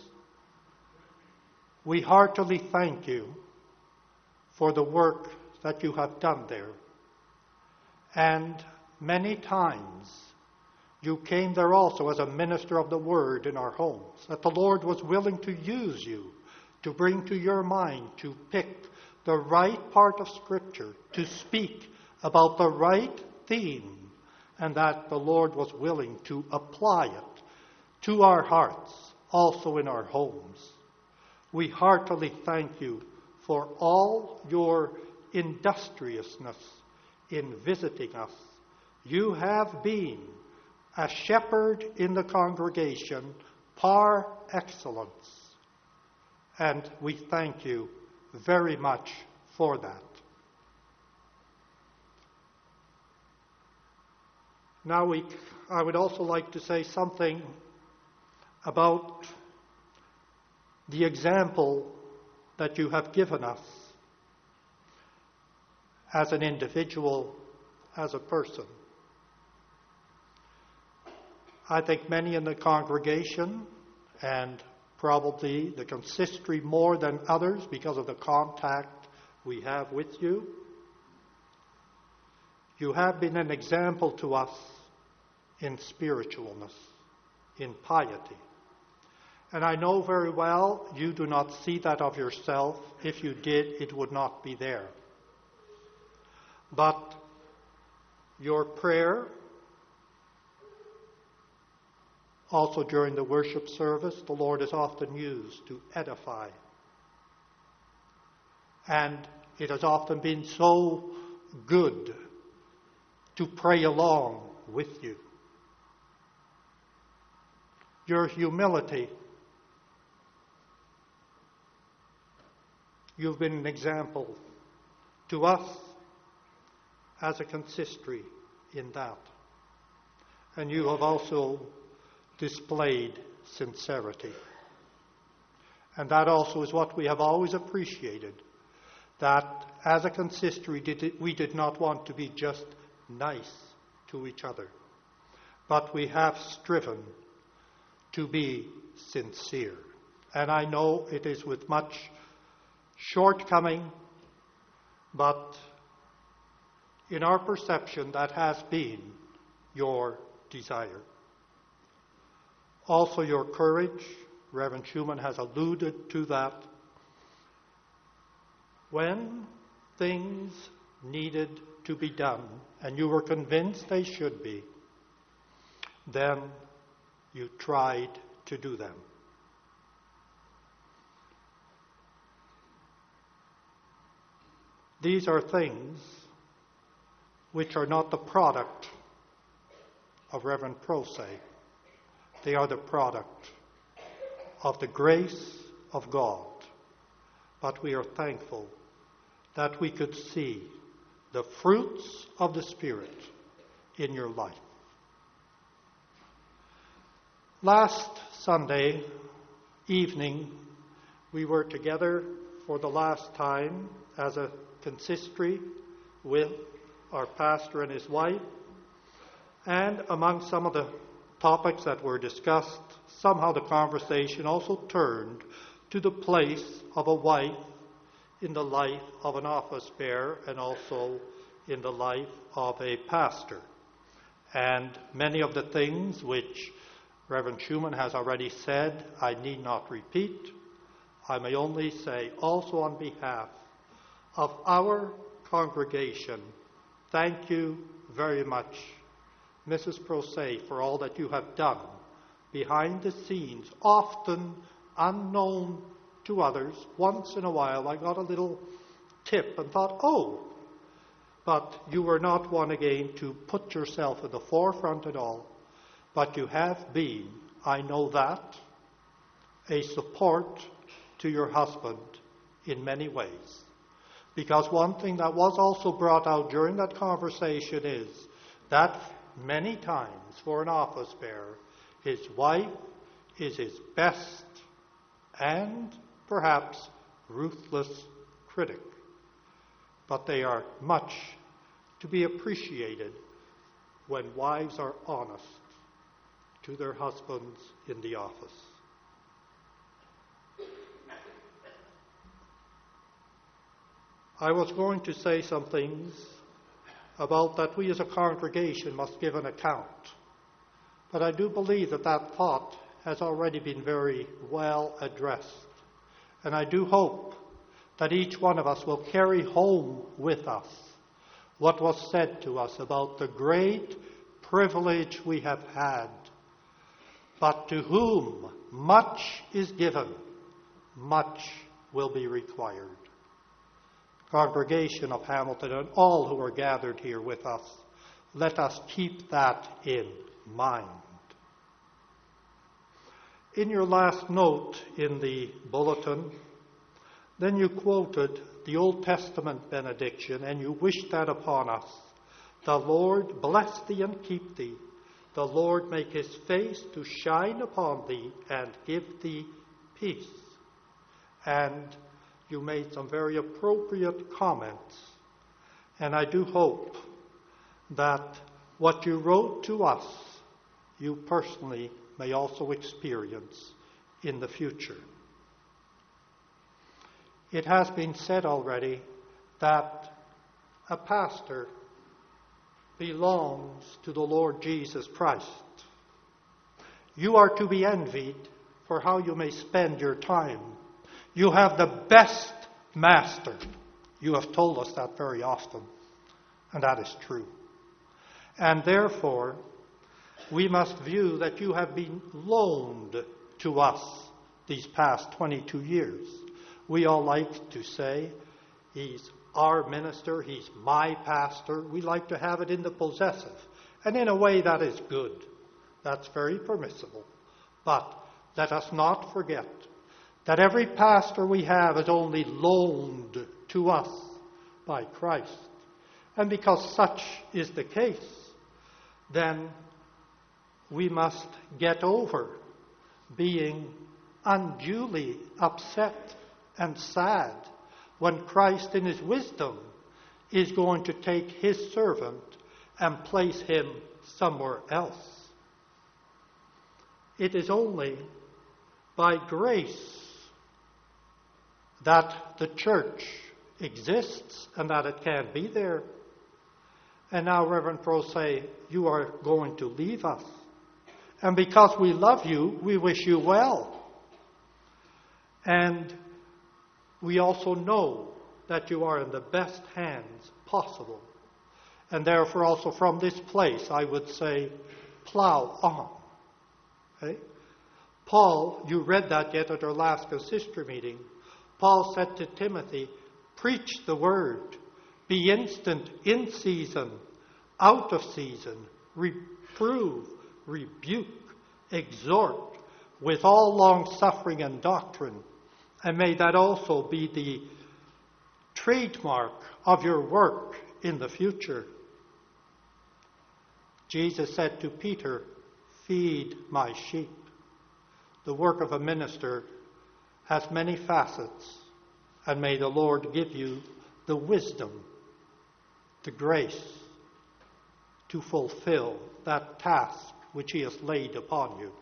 We heartily thank you for the work that you have done there. And many times you came there also as a minister of the word in our homes, that the Lord was willing to use you to bring to your mind, to pick the right part of Scripture, to speak about the right theme, and that the Lord was willing to apply it to our hearts, also in our homes. We heartily thank you for all your industriousness in visiting us. You have been a shepherd in the congregation par excellence, and we thank you very much for that. Now we, I would also like to say something about the example that you have given us. as an individual, as a person. I think many in the congregation, and probably the consistory more than others because of the contact we have with you, you have been an example to us in spiritualness, in piety. And I know very well you do not see that of yourself. If you did, it would not be there. But your prayer, also during the worship service, the Lord is often used to edify. And it has often been so good to pray along with you. Your humility, you've been an example to us as a consistory in that. And you have also displayed sincerity. And that also is what we have always appreciated, that as a consistory we did not want to be just nice to each other, but we have striven to be sincere. And I know it is with much shortcoming, but in our perception that has been your desire. Also your courage, Reverend Schumann has alluded to that. When things needed to be done, and you were convinced they should be, then you tried to do them. These are things which are not the product of Reverend Prosay. They are the product of the grace of God. But we are thankful that we could see the fruits of the Spirit in your life. Last Sunday evening, we were together for the last time as a consistory with our pastor and his wife, and among some of the topics that were discussed, somehow the conversation also turned to the place of a wife in the life of an office bearer and also in the life of a pastor. And many of the things which Reverend Schumann has already said, I need not repeat. I may only say also on behalf of our congregation, thank you very much, Missus Prosay, for all that you have done behind the scenes, often unknown to others. Once in a while I got a little tip and thought, oh, but you were not one again to put yourself at the forefront at all. But you have been, I know that, a support to your husband in many ways. Because one thing that was also brought out during that conversation is that many times for an office bearer, his wife is his best and perhaps ruthless critic. But they are much to be appreciated when wives are honest to their husbands in the office. I was going to say some things about that we as a congregation must give an account. But I do believe that that thought has already been very well addressed. And I do hope that each one of us will carry home with us what was said to us about the great privilege we have had. But to whom much is given, much will be required. Congregation of Hamilton and all who are gathered here with us, let us keep that in mind. In your last note in the bulletin, then you quoted the Old Testament benediction and you wished that upon us. The Lord bless thee and keep thee. The Lord make his face to shine upon thee and give thee peace. And you made some very appropriate comments. And I do hope that what you wrote to us, you personally may also experience in the future. It has been said already that a pastor belongs to the Lord Jesus Christ. You are to be envied for how you may spend your time. You have the best master. You have told us that very often, and that is true. And therefore, we must view that you have been loaned to us these past twenty-two years. We all like to say, he's our minister, he's my pastor. We like to have it in the possessive. And in a way that is good. That's very permissible. But let us not forget that every pastor we have is only loaned to us by Christ. And because such is the case, then we must get over being unduly upset and sad when Christ in his wisdom is going to take his servant and place him somewhere else. It is only by grace that the church exists and that it can be there. And now, Reverend Prosay, you are going to leave us. And because we love you, we wish you well. And we also know that you are in the best hands possible. And therefore also from this place, I would say, plow on. Okay? Paul, you read that yet at our last consistory meeting. Paul said to Timothy, preach the word, be instant in season, out of season, reprove, rebuke, exhort, with all long suffering and doctrine. And may that also be the trademark of your work in the future. Jesus said to Peter, feed my sheep. The work of a minister has many facets, and may the Lord give you the wisdom, the grace to fulfill that task which he has laid upon you.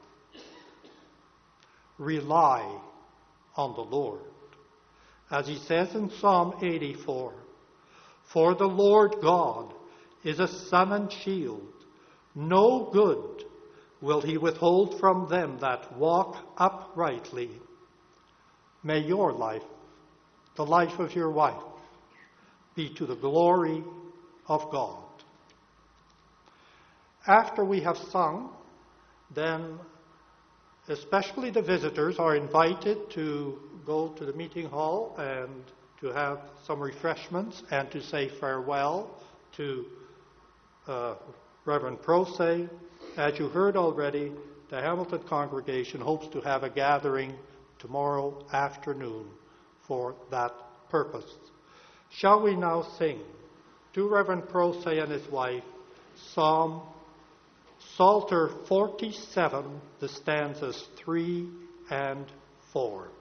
Rely on the Lord. As he says in Psalm eighty-four, for the Lord God is a sun and shield. No good will he withhold from them that walk uprightly. May your life, the life of your wife, be to the glory of God. After we have sung, then especially the visitors are invited to go to the meeting hall and to have some refreshments and to say farewell to uh, Reverend Prosay. As you heard already, the Hamilton congregation hopes to have a gathering tomorrow afternoon for that purpose. Shall we now sing to Reverend Prosay and his wife Psalm Psalter forty-seven, the stanzas three and four.